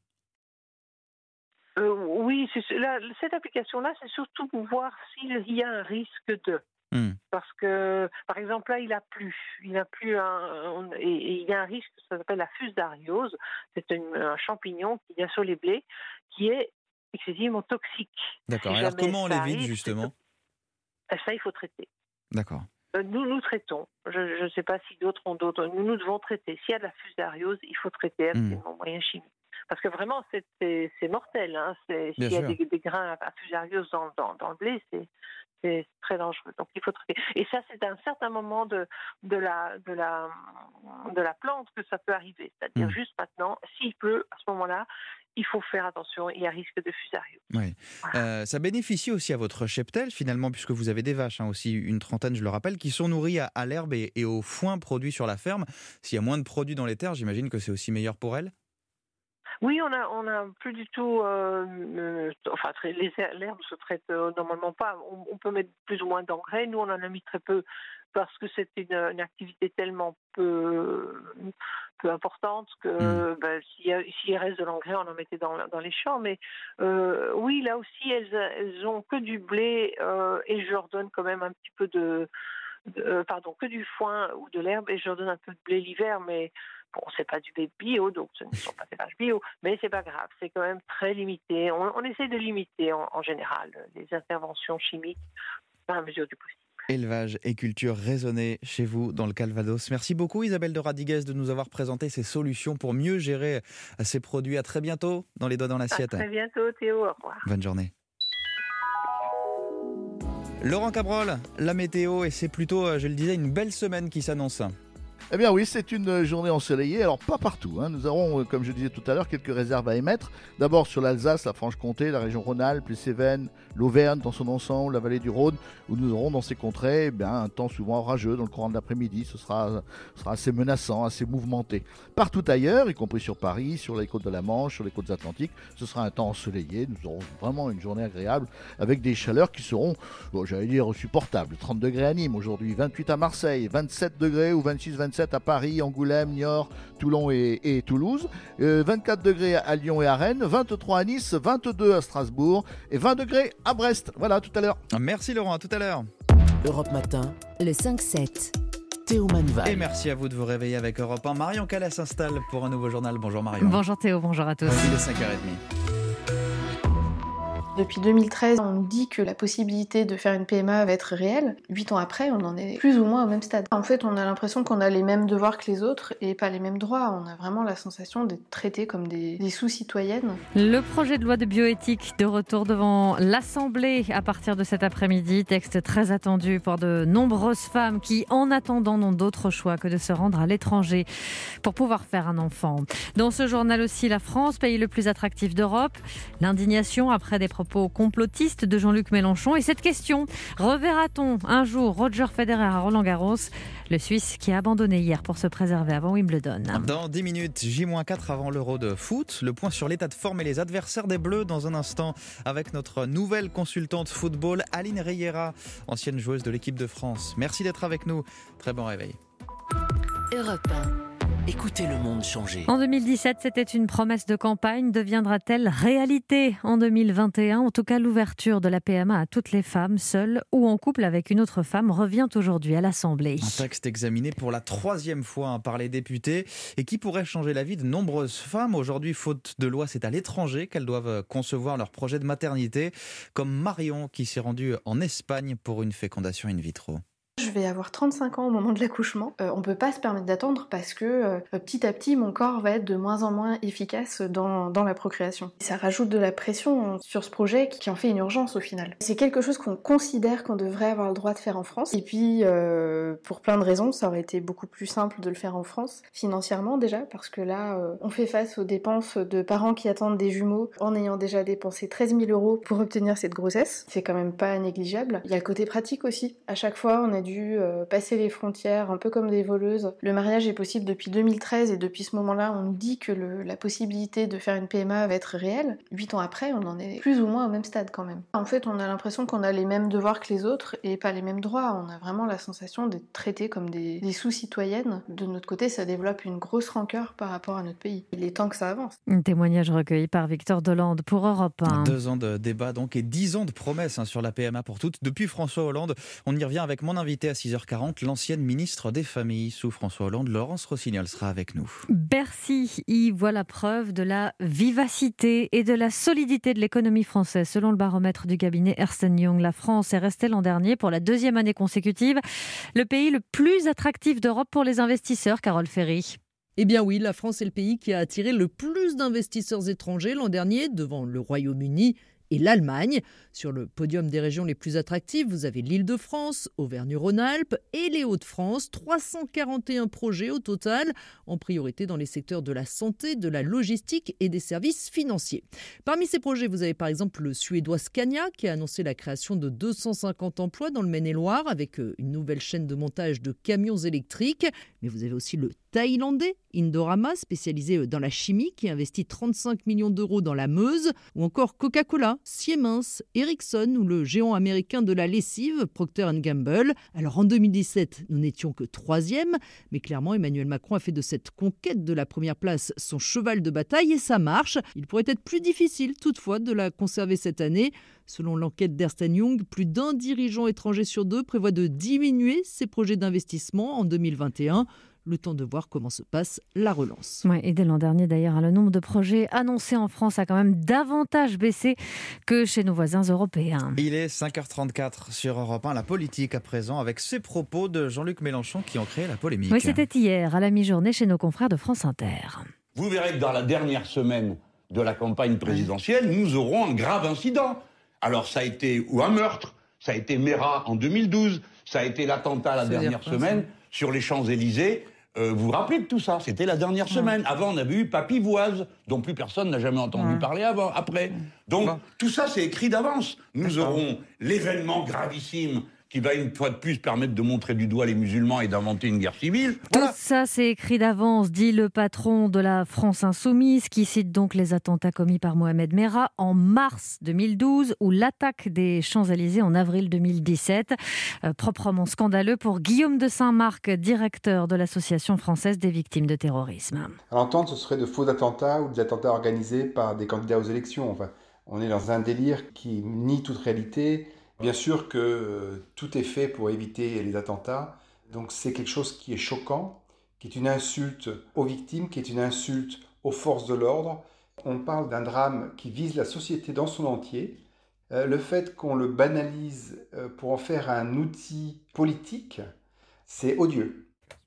Oui, cette application-là, c'est surtout pour voir s'il y a un risque de. Parce que, par exemple, là, il a plu et il y a un risque, ça s'appelle la fusariose. C'est un champignon qu'il y a sur les blés qui est excessivement toxique. D'accord. Alors comment on l'évite justement ? Ça, il faut traiter. D'accord. Nous traitons. Je ne sais pas si d'autres ont d'autres. Nous devons traiter. S'il y a de la fusariose, il faut traiter avec des moyens chimiques. Parce que vraiment, c'est mortel. S'il y a des grains à fusariose dans le blé, c'est très dangereux. Donc il faut traiter. Et ça, c'est à un certain moment de la plante que ça peut arriver. C'est-à-dire juste maintenant, s'il pleut, à ce moment-là, il faut faire attention, il y a risque de fusariose. Oui. Voilà. Ça bénéficie aussi à votre cheptel, finalement, puisque vous avez des vaches, aussi une trentaine, je le rappelle, qui sont nourries à l'herbe et au foin produit sur la ferme. S'il y a moins de produits dans les terres, j'imagine que c'est aussi meilleur pour elles ? Oui, on a plus du tout. L'herbe se traite normalement pas. On peut mettre plus ou moins d'engrais. Nous, on en a mis très peu parce que c'est une activité tellement peu importante que s'il reste de l'engrais, on en mettait dans les champs. Mais oui, là aussi, elles ont que du blé et je leur donne quand même un petit peu que du foin ou de l'herbe et je leur donne un peu de blé l'hiver, mais bon, c'est pas du blé bio, donc ce ne sont pas des vaches bio, mais c'est pas grave, c'est quand même très limité. On essaie de limiter en général les interventions chimiques à la mesure du possible. Élevage et culture raisonnée chez vous dans le Calvados. Merci beaucoup Isabelle de Radigues de nous avoir présenté ces solutions pour mieux gérer ces produits. À très bientôt dans Les Doigts dans l'assiette. À très bientôt Théo, au revoir. Bonne journée. Laurent Cabrol, la météo, et c'est plutôt, je le disais, une belle semaine qui s'annonce. Eh bien oui, c'est une journée ensoleillée, alors pas partout. Nous aurons, comme je disais tout à l'heure, quelques réserves à émettre. D'abord sur l'Alsace, la Franche-Comté, la région Rhône-Alpes, les Cévennes, l'Auvergne dans son ensemble, la vallée du Rhône, où nous aurons dans ces contrées un temps souvent orageux dans le courant de l'après-midi. Ce sera assez menaçant, assez mouvementé. Partout ailleurs, y compris sur Paris, sur les côtes de la Manche, sur les côtes atlantiques, ce sera un temps ensoleillé. Nous aurons vraiment une journée agréable avec des chaleurs qui seront, supportables. 30 degrés à Nîmes aujourd'hui, 28 à Marseille, 27 degrés ou 26-27 à Paris, Angoulême, Niort, Toulon et Toulouse, 24 degrés à Lyon et à Rennes, 23 à Nice, 22 à Strasbourg et 20 degrés à Brest. Voilà, tout à l'heure. Merci Laurent, à tout à l'heure. Europe Matin, le 5-7. Théo Manval. Et merci à vous de vous réveiller avec Europe 1. Marion Callas s'installe pour un nouveau journal. Bonjour Marion. Bonjour Théo, bonjour à tous. Il est 5h30. Depuis 2013, on nous dit que la possibilité de faire une PMA va être réelle. 8 ans après, on en est plus ou moins au même stade. En fait, on a l'impression qu'on a les mêmes devoirs que les autres et pas les mêmes droits. On a vraiment la sensation d'être traités comme des sous-citoyennes. Le projet de loi de bioéthique de retour devant l'Assemblée à partir de cet après-midi. Texte très attendu pour de nombreuses femmes qui, en attendant, n'ont d'autre choix que de se rendre à l'étranger pour pouvoir faire un enfant. Dans ce journal aussi, la France, pays le plus attractif d'Europe. L'indignation après des propositions propos complotistes de Jean-Luc Mélenchon. Et cette question, reverra-t-on un jour Roger Federer à Roland-Garros, le Suisse qui a abandonné hier pour se préserver avant Wimbledon? Dans 10 minutes, J-4 avant l'Euro de foot. Le point sur l'état de forme et les adversaires des Bleus dans un instant avec notre nouvelle consultante football, Aline Riera, ancienne joueuse de l'équipe de France. Merci d'être avec nous. Très bon réveil. Europe 1. Écoutez le monde changer. En 2017, c'était une promesse de campagne. Deviendra-t-elle réalité en 2021 ? En tout cas, l'ouverture de la PMA à toutes les femmes, seules ou en couple avec une autre femme, revient aujourd'hui à l'Assemblée. Un texte examiné pour la 3e fois par les députés et qui pourrait changer la vie de nombreuses femmes. Aujourd'hui, faute de loi, c'est à l'étranger qu'elles doivent concevoir leur projet de maternité, comme Marion qui s'est rendue en Espagne pour une fécondation in vitro. Je vais avoir 35 ans au moment de l'accouchement. On peut pas se permettre d'attendre parce que petit à petit, mon corps va être de moins en moins efficace dans la procréation. Ça rajoute de la pression sur ce projet qui en fait une urgence au final. C'est quelque chose qu'on considère qu'on devrait avoir le droit de faire en France. Et puis, pour plein de raisons, ça aurait été beaucoup plus simple de le faire en France, financièrement déjà, parce que là, on fait face aux dépenses de parents qui attendent des jumeaux en ayant déjà dépensé 13 000 € pour obtenir cette grossesse. C'est quand même pas négligeable. Il y a le côté pratique aussi. À chaque fois, on a dû passer les frontières un peu comme des voleuses. Le mariage est possible depuis 2013 et depuis ce moment-là, on nous dit que la possibilité de faire une PMA va être réelle. 8 ans après, on en est plus ou moins au même stade quand même. En fait, on a l'impression qu'on a les mêmes devoirs que les autres et pas les mêmes droits. On a vraiment la sensation d'être traités comme des sous-citoyennes. De notre côté, ça développe une grosse rancœur par rapport à notre pays. Il est temps que ça avance. Un témoignage recueilli par Victor Delande pour Europe 1. 2 ans de débat donc et 10 ans de promesses sur la PMA pour toutes. Depuis François Hollande, on y revient avec mon invité à 6h40, l'ancienne ministre des Familles sous François Hollande, Laurence Rossignol, sera avec nous. Bercy y voit la preuve de la vivacité et de la solidité de l'économie française. Selon le baromètre du cabinet Ernst & Young, la France est restée l'an dernier pour la 2e année consécutive le pays le plus attractif d'Europe pour les investisseurs. Carole Ferry. Eh bien oui, la France est le pays qui a attiré le plus d'investisseurs étrangers l'an dernier, devant le Royaume-Uni et l'Allemagne. Sur le podium des régions les plus attractives, vous avez l'Île-de-France, Auvergne-Rhône-Alpes et les Hauts-de-France. 341 projets au total, en priorité dans les secteurs de la santé, de la logistique et des services financiers. Parmi ces projets, vous avez par exemple le suédois Scania qui a annoncé la création de 250 emplois dans le Maine-et-Loire avec une nouvelle chaîne de montage de camions électriques. Mais vous avez aussi le thaïlandais Indorama, spécialisé dans la chimie, qui investit 35 millions d'euros dans la Meuse, ou encore Coca-Cola, Siemens, Ericsson ou le géant américain de la lessive, Procter & Gamble. Alors en 2017, nous n'étions que 3e, mais clairement Emmanuel Macron a fait de cette conquête de la première place son cheval de bataille et ça marche. Il pourrait être plus difficile toutefois de la conserver cette année. Selon l'enquête d'Ernst & Young, plus d'un dirigeant étranger sur 2 prévoit de diminuer ses projets d'investissement en 2021. Le temps de voir comment se passe la relance. Ouais, et dès l'an dernier, d'ailleurs, le nombre de projets annoncés en France a quand même davantage baissé que chez nos voisins européens. Il est 5h34 sur Europe 1, la politique à présent, avec ces propos de Jean-Luc Mélenchon qui ont créé la polémique. Oui, c'était hier, à la mi-journée, chez nos confrères de France Inter. Vous verrez que dans la dernière semaine de la campagne présidentielle, nous aurons un grave incident. Alors ça a été ou un meurtre, ça a été Mera en 2012, ça a été l'attentat la dernière semaine sur les Champs-Élysées. Vous vous rappelez de tout ça? C'était la dernière semaine. Avant, on avait eu Papivoise, dont plus personne n'a jamais entendu parler après. Donc, tout ça, c'est écrit d'avance. Nous aurons l'événement gravissime qui va une fois de plus permettre de montrer du doigt les musulmans et d'inventer une guerre civile. Voilà. Tout ça, c'est écrit d'avance, dit le patron de la France Insoumise, qui cite donc les attentats commis par Mohamed Merah en mars 2012 ou l'attaque des Champs-Élysées en avril 2017. Proprement scandaleux pour Guillaume de Saint-Marc, directeur de l'Association française des victimes de terrorisme. À l'entendre, ce serait de faux attentats ou des attentats organisés par des candidats aux élections. Enfin, on est dans un délire qui nie toute réalité. Bien sûr que tout est fait pour éviter les attentats, donc c'est quelque chose qui est choquant, qui est une insulte aux victimes, qui est une insulte aux forces de l'ordre. On parle d'un drame qui vise la société dans son entier. Le fait qu'on le banalise pour en faire un outil politique, c'est odieux.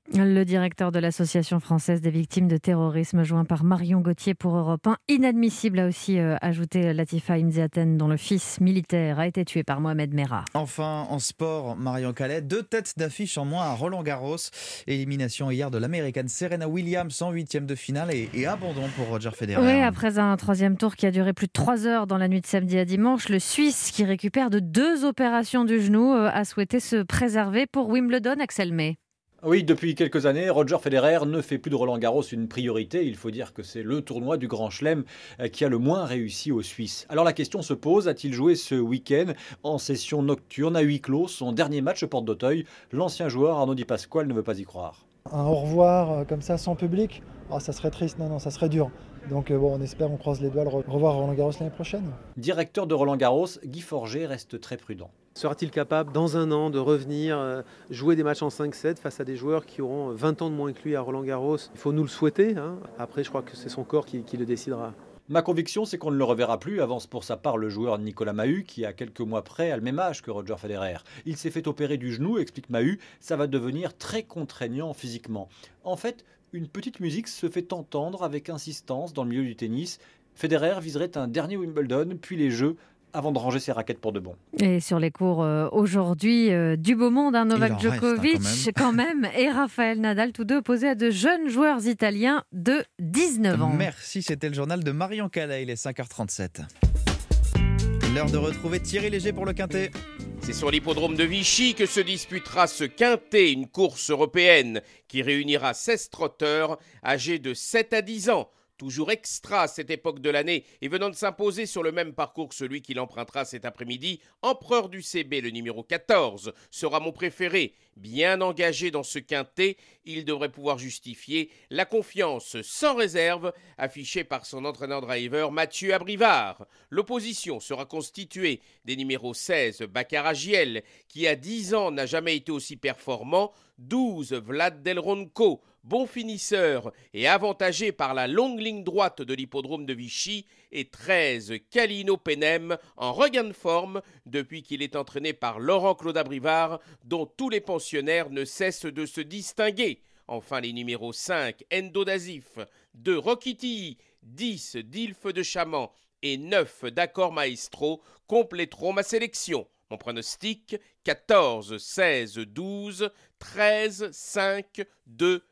Le directeur de l'Association française des victimes de terrorisme, joint par Marion Gauthier pour Europe 1. Inadmissible, a aussi ajouté Latifa Imziaten, dont le fils militaire a été tué par Mohamed Merah. Enfin, en sport, Marion Calais, 2 têtes d'affiche en moins à Roland-Garros. Élimination hier de l'Américaine Serena Williams en 8e de finale et abandon pour Roger Federer. Oui, après un 3e tour qui a duré plus de 3 heures dans la nuit de samedi à dimanche, le Suisse, qui récupère de 2 opérations du genou, a souhaité se préserver pour Wimbledon. Axel May. Oui, depuis quelques années, Roger Federer ne fait plus de Roland-Garros une priorité. Il faut dire que c'est le tournoi du Grand Chelem qui a le moins réussi aux Suisses. Alors la question se pose, a-t-il joué ce week-end en session nocturne à huis clos son dernier match porte d'Auteuil? L'ancien joueur Arnaud Di Pasquale ne veut pas y croire. Un au revoir comme ça sans public, ça serait triste, non, ça serait dur. Donc on espère, on croise les doigts, le revoir Roland Garros l'année prochaine. Directeur de Roland Garros, Guy Forget reste très prudent. Sera-t-il capable, dans un an, de revenir jouer des matchs en 5-7 face à des joueurs qui auront 20 ans de moins que lui à Roland Garros? Il faut nous le souhaiter. Après, je crois que c'est son corps qui le décidera. Ma conviction, c'est qu'on ne le reverra plus, avance pour sa part le joueur Nicolas Mahut, qui a quelques mois près a le même âge que Roger Federer. Il s'est fait opérer du genou, explique Mahut, ça va devenir très contraignant physiquement. En fait, une petite musique se fait entendre avec insistance dans le milieu du tennis. Federer viserait un dernier Wimbledon, puis les Jeux, avant de ranger ses raquettes pour de bon. Et sur les cours aujourd'hui, du beau monde, Novak Djokovic quand même, et Rafael Nadal, tous deux opposés à de jeunes joueurs italiens de 19 ans. Merci, c'était le journal de Marion Calais, il est 5h37. L'heure de retrouver Thierry Léger pour le Quintet. C'est sur l'hippodrome de Vichy que se disputera ce Quintet, une course européenne qui réunira 16 trotteurs âgés de 7 à 10 ans. Toujours extra à cette époque de l'année et venant de s'imposer sur le même parcours que celui qu'il empruntera cet après-midi, Empereur du CB, le numéro 14, sera mon préféré. Bien engagé dans ce quintet, il devrait pouvoir justifier la confiance sans réserve affichée par son entraîneur-driver Mathieu Abrivard. L'opposition sera constituée des numéros 16, Baccarat Giel, qui à 10 ans n'a jamais été aussi performant, 12, Vlad Del Ronco, bon finisseur et avantagé par la longue ligne droite de l'hippodrome de Vichy, et 13, Calino Penem, en regain de forme depuis qu'il est entraîné par Laurent-Claude Abrivard, dont tous les pensionnaires ne cessent de se distinguer. Enfin, les numéros 5, Endo d'Azif, 2, Rokiti, 10, Dilf de Chaman et 9, D'accord Maestro compléteront ma sélection. Mon pronostic, 14, 16, 12, 13, 5, 2,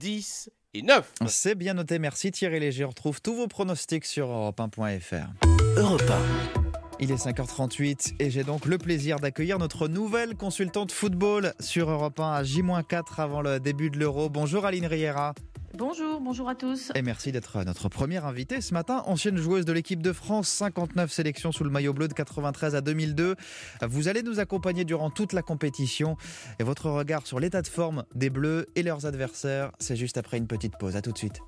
10 et 9. C'est bien noté, merci Thierry Léger. On retrouve tous vos pronostics sur europe1.fr. Europe 1. Il est 5h38 et j'ai donc le plaisir d'accueillir notre nouvelle consultante football sur Europe 1 à J-4 avant le début de l'Euro. Bonjour Aline Riera. Bonjour à tous. Et merci d'être notre première invitée ce matin. Ancienne joueuse de l'équipe de France, 59 sélections sous le maillot bleu de 93 à 2002. Vous allez nous accompagner durant toute la compétition. Et votre regard sur l'état de forme des Bleus et leurs adversaires, c'est juste après une petite pause. À tout de suite.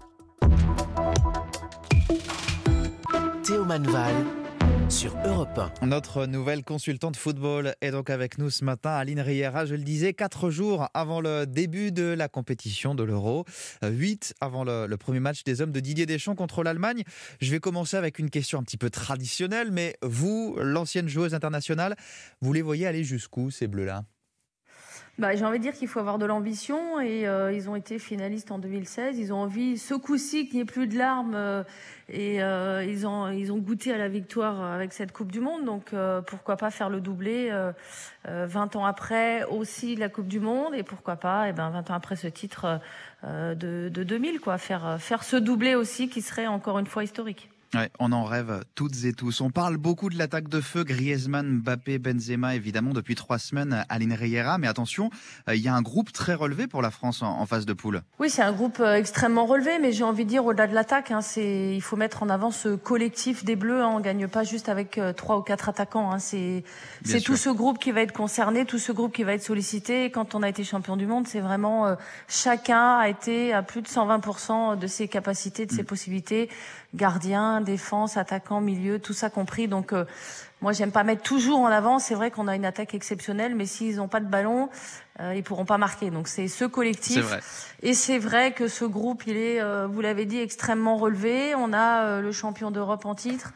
Théo Manval sur Europe 1. Notre nouvelle consultante football est donc avec nous ce matin, Aline Riera. Je le disais, 4 jours avant le début de la compétition de l'Euro, 8 avant le premier match des hommes de Didier Deschamps contre l'Allemagne. Je vais commencer avec une question un petit peu traditionnelle, mais vous, l'ancienne joueuse internationale, vous les voyez aller jusqu'où, ces Bleus-là ? J'ai envie de dire qu'il faut avoir de l'ambition et ils ont été finalistes en 2016. Ils ont envie, ce coup-ci, qu'il n'y ait plus de larmes et ils ont goûté à la victoire avec cette Coupe du Monde. Donc pourquoi pas faire le doublé 20 ans après aussi la Coupe du Monde et pourquoi pas 20 ans après ce titre de 2000, faire ce doublé aussi qui serait encore une fois historique. Ouais, on en rêve toutes et tous. On parle beaucoup de l'attaque de feu Griezmann, Mbappé, Benzema, évidemment, depuis 3 semaines, Aline Riera. Mais attention, il y a un groupe très relevé pour la France en phase de poule. Oui, c'est un groupe extrêmement relevé, mais j'ai envie de dire, au-delà de l'attaque, il faut mettre en avant ce collectif des Bleus. On ne gagne pas juste avec 3 ou 4 attaquants. C'est tout ce groupe qui va être concerné, tout ce groupe qui va être sollicité. Et quand on a été champion du monde, c'est vraiment chacun a été à plus de 120% de ses capacités, de ses possibilités. Gardien, défense, attaquant, milieu, tout ça compris. Donc moi j'aime pas mettre toujours en avant. C'est vrai qu'on a une attaque exceptionnelle, mais s'ils n'ont pas de ballon, ils pourront pas marquer. Donc c'est ce collectif. C'est vrai. Et c'est vrai que ce groupe, il est, vous l'avez dit, extrêmement relevé. On a le champion d'Europe en titre.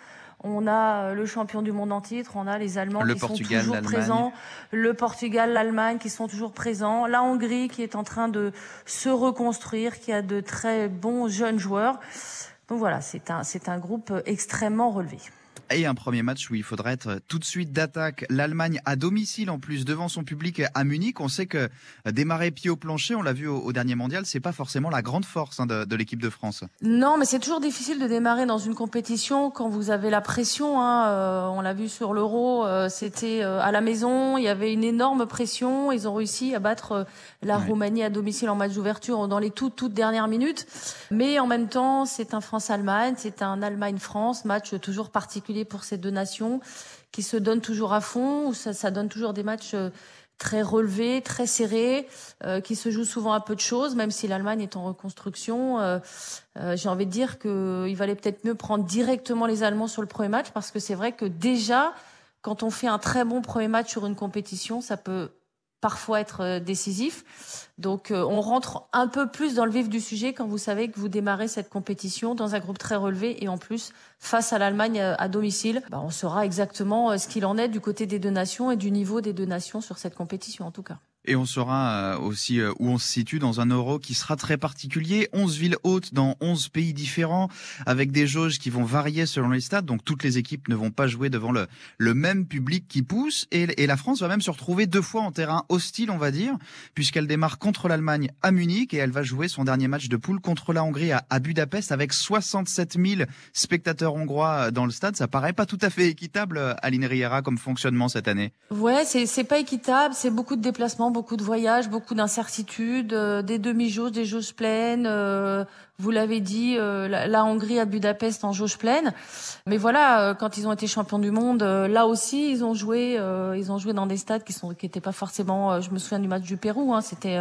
On a le champion du monde en titre, on a les Allemands qui sont toujours présents, le Portugal, l'Allemagne qui sont toujours présents, la Hongrie qui est en train de se reconstruire, qui a de très bons jeunes joueurs. Donc voilà, c'est un groupe extrêmement relevé. Et un premier match où il faudra être tout de suite d'attaque. L'Allemagne à domicile en plus, devant son public à Munich. On sait que démarrer pied au plancher, on l'a vu au dernier mondial, c'est pas forcément la grande force de l'équipe de France. Non, mais c'est toujours difficile de démarrer dans une compétition quand vous avez la pression. On l'a vu sur l'Euro, c'était à la maison, il y avait une énorme pression. Ils ont réussi à battre la Roumanie à domicile en match d'ouverture dans les toutes dernières minutes. Mais en même temps, c'est un France-Allemagne, c'est un Allemagne-France, match toujours particulier pour ces deux nations qui se donnent toujours à fond, où ça donne toujours des matchs très relevés, très serrés, qui se jouent souvent à peu de choses, même si l'Allemagne est en reconstruction. J'ai envie de dire qu'il valait peut-être mieux prendre directement les Allemands sur le premier match, parce que c'est vrai que déjà, quand on fait un très bon premier match sur une compétition, ça peut parfois être décisif. Donc on rentre un peu plus dans le vif du sujet quand vous savez que vous démarrez cette compétition dans un groupe très relevé et en plus face à l'Allemagne à domicile. On saura exactement ce qu'il en est du côté des deux nations et du niveau des deux nations sur cette compétition en tout cas. Et on saura aussi où on se situe dans un Euro qui sera très particulier. 11 villes hôtes dans 11 pays différents, avec des jauges qui vont varier selon les stades. Donc toutes les équipes ne vont pas jouer devant le même public qui pousse. Et la France va même se retrouver 2 fois en terrain hostile, on va dire, puisqu'elle démarre contre l'Allemagne à Munich et elle va jouer son dernier match de poule contre la Hongrie à Budapest avec 67 000 spectateurs hongrois dans le stade. Ça paraît pas tout à fait équitable, Aline Riera, comme fonctionnement cette année. Ouais, c'est pas équitable. C'est beaucoup de déplacements, beaucoup de voyages, beaucoup d'incertitudes, des demi-jauges, des jauges pleines. Vous l'avez dit, la Hongrie à Budapest en jauge pleine. Mais voilà, quand ils ont été champions du monde, là aussi, ils ont joué dans des stades qui étaient pas forcément. Je me souviens du match du Pérou. C'était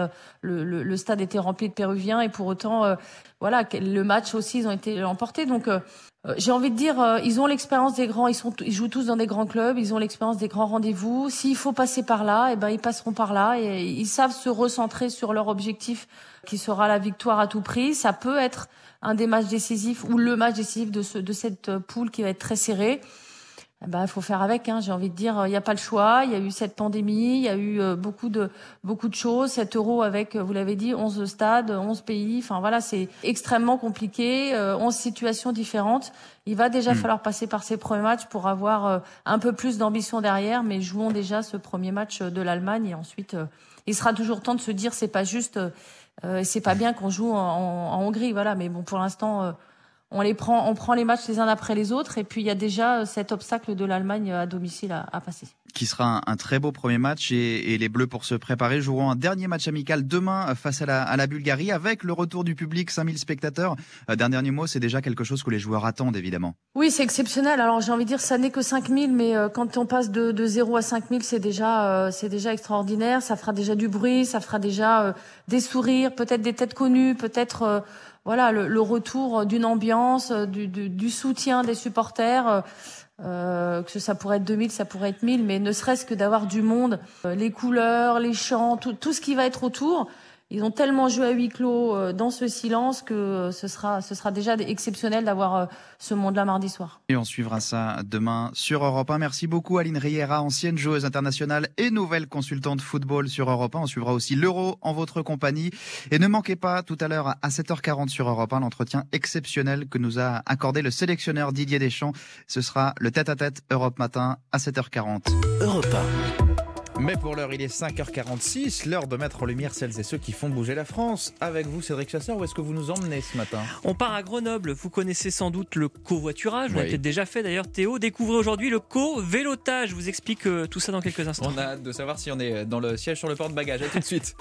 le stade était rempli de Péruviens et pour autant, voilà, le match aussi, ils ont été emportés. Donc j'ai envie de dire, ils ont l'expérience des grands, ils jouent tous dans des grands clubs, ils ont l'expérience des grands rendez-vous. S'il faut passer par là, ils passeront par là et ils savent se recentrer sur leur objectif qui sera la victoire à tout prix. Ça peut être un des matchs décisifs ou le match décisif de cette poule qui va être très serrée. Il faut faire avec, j'ai envie de dire, il n'y a pas le choix. Il y a eu cette pandémie, il y a eu beaucoup de choses. Cet Euro avec, vous l'avez dit, 11 stades, 11 pays. Enfin voilà, c'est extrêmement compliqué, 11 situations différentes. Il va déjà falloir passer par ces premiers matchs pour avoir un peu plus d'ambition derrière, mais jouons déjà ce premier match de l'Allemagne et ensuite, il sera toujours temps de se dire, c'est pas juste, c'est pas bien qu'on joue en Hongrie, voilà. Mais bon, pour l'instant. On prend les matchs les uns après les autres et puis il y a déjà cet obstacle de l'Allemagne à domicile à passer. Qui sera un très beau premier match et les Bleus pour se préparer joueront un dernier match amical demain face à la Bulgarie avec le retour du public, 5000 spectateurs. D'un dernier mot, c'est déjà quelque chose que les joueurs attendent évidemment. Oui, c'est exceptionnel. Alors j'ai envie de dire ça n'est que 5000 mais quand on passe de 0 à 5000, c'est déjà extraordinaire, ça fera déjà du bruit, ça fera déjà des sourires, peut-être des têtes connues, peut-être voilà le retour d'une ambiance, du soutien des supporters. Que ça pourrait être 2000, ça pourrait être 1000, mais ne serait-ce que d'avoir du monde, les couleurs, les chants, tout ce qui va être autour. Ils ont tellement joué à huis clos dans ce silence que ce sera déjà exceptionnel d'avoir ce monde-là mardi soir. Et on suivra ça demain sur Europe 1. Merci beaucoup Aline Riera, ancienne joueuse internationale et nouvelle consultante football sur Europe 1. On suivra aussi l'Euro en votre compagnie. Et ne manquez pas tout à l'heure à 7h40 sur Europe 1 l'entretien exceptionnel que nous a accordé le sélectionneur Didier Deschamps. Ce sera le tête-à-tête Europe Matin à 7h40. Europe 1. Mais pour l'heure, il est 5h46, l'heure de mettre en lumière celles et ceux qui font bouger la France. Avec vous, Cédric Chasseur, où est-ce que vous nous emmenez ce matin ? On part à Grenoble. Vous connaissez sans doute le covoiturage. Vous l'avez peut-être déjà fait d'ailleurs, Théo. Découvrez aujourd'hui le co-vélotage. Je vous explique tout ça dans quelques instants. On a hâte de savoir si on est dans le siège sur le porte-bagages. À tout de suite.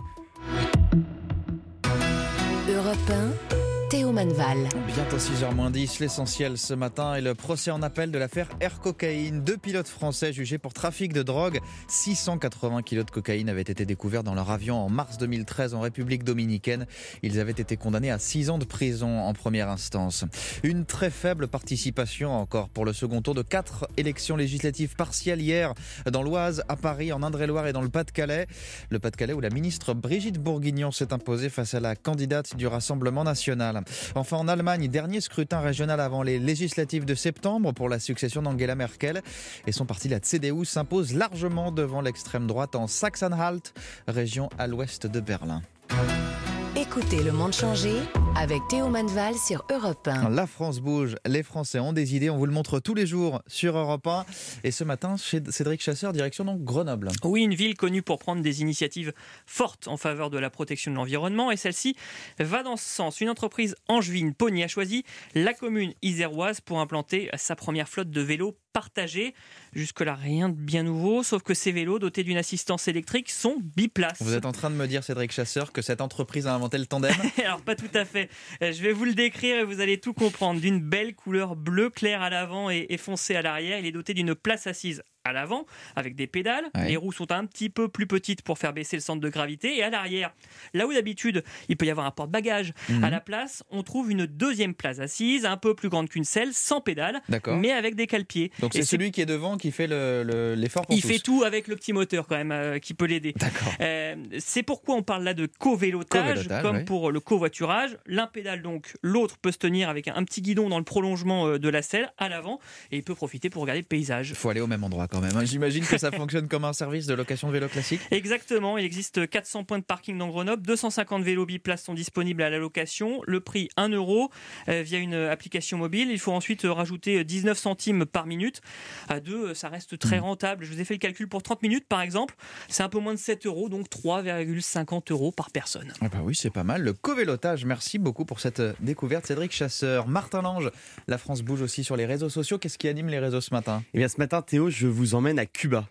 Europe 1. Théo Manval. Bientôt 6h-10, l'essentiel ce matin est le procès en appel de l'affaire Air Cocaïne. 2 pilotes français jugés pour trafic de drogue. 680 kilos de cocaïne avaient été découverts dans leur avion en mars 2013 en République dominicaine. Ils avaient été condamnés à 6 ans de prison en première instance. Une très faible participation encore pour le second tour de 4 élections législatives partielles hier dans l'Oise, à Paris, en Indre-et-Loire et dans le Pas-de-Calais. Le Pas-de-Calais où la ministre Brigitte Bourguignon s'est imposée face à la candidate du Rassemblement national. Enfin, en Allemagne, dernier scrutin régional avant les législatives de septembre pour la succession d'Angela Merkel. Et son parti, la CDU, s'impose largement devant l'extrême droite en Sachsen-Anhalt, région à l'ouest de Berlin. Écoutez Le Monde changer avec Théo Manval sur Europe 1. La France bouge, les Français ont des idées, on vous le montre tous les jours sur Europe 1. Et ce matin, chez Cédric Chasseur, direction donc Grenoble. Oui, une ville connue pour prendre des initiatives fortes en faveur de la protection de l'environnement. Et celle-ci va dans ce sens. Une entreprise angevine, Pony, a choisi la commune iséroise pour implanter sa première flotte de vélos partagés. Jusque-là, rien de bien nouveau, sauf que ces vélos dotés d'une assistance électrique sont biplaces. Vous êtes en train de me dire, Cédric Chasseur, que cette entreprise a inventé le tandem ? Alors, pas tout à fait. Je vais vous le décrire et vous allez tout comprendre. D'une belle couleur bleu clair à l'avant et foncé à l'arrière, il est doté d'une place assise à l'avant, avec des pédales. Ouais. Les roues sont un petit peu plus petites pour faire baisser le centre de gravité. Et à l'arrière, là où d'habitude, il peut y avoir un porte-bagages, à la place, on trouve une deuxième place assise, un peu plus grande qu'une selle, sans pédales, mais avec des cale-pieds. Donc c'est celui qui est devant qui fait l'effort pour tous. Il fait tout avec le petit moteur quand même, qui peut l'aider. D'accord. C'est pourquoi on parle là de covélotage, comme pour le covoiturage. L'un pédale donc, l'autre peut se tenir avec un petit guidon dans le prolongement de la selle, à l'avant, et il peut profiter pour regarder le paysage. Il faut aller au même endroit quand même. J'imagine que ça fonctionne comme un service de location de vélo classique. Exactement, il existe 400 points de parking dans Grenoble, 250 vélos biplaces sont disponibles à la location, le prix 1 € via une application mobile. Il faut ensuite rajouter 19 centimes par minute. À deux, ça reste très rentable. Je vous ai fait le calcul pour 30 minutes par exemple, c'est un peu moins de 7 €, donc 3,50 € par personne. Ah bah oui, c'est pas mal. Le covélotage, merci beaucoup pour cette découverte, Cédric Chasseur. Martin Lange, la France bouge aussi sur les réseaux sociaux. Qu'est-ce qui anime les réseaux ce matin ? Eh bien ce matin, Théo, je vous emmène à Cuba.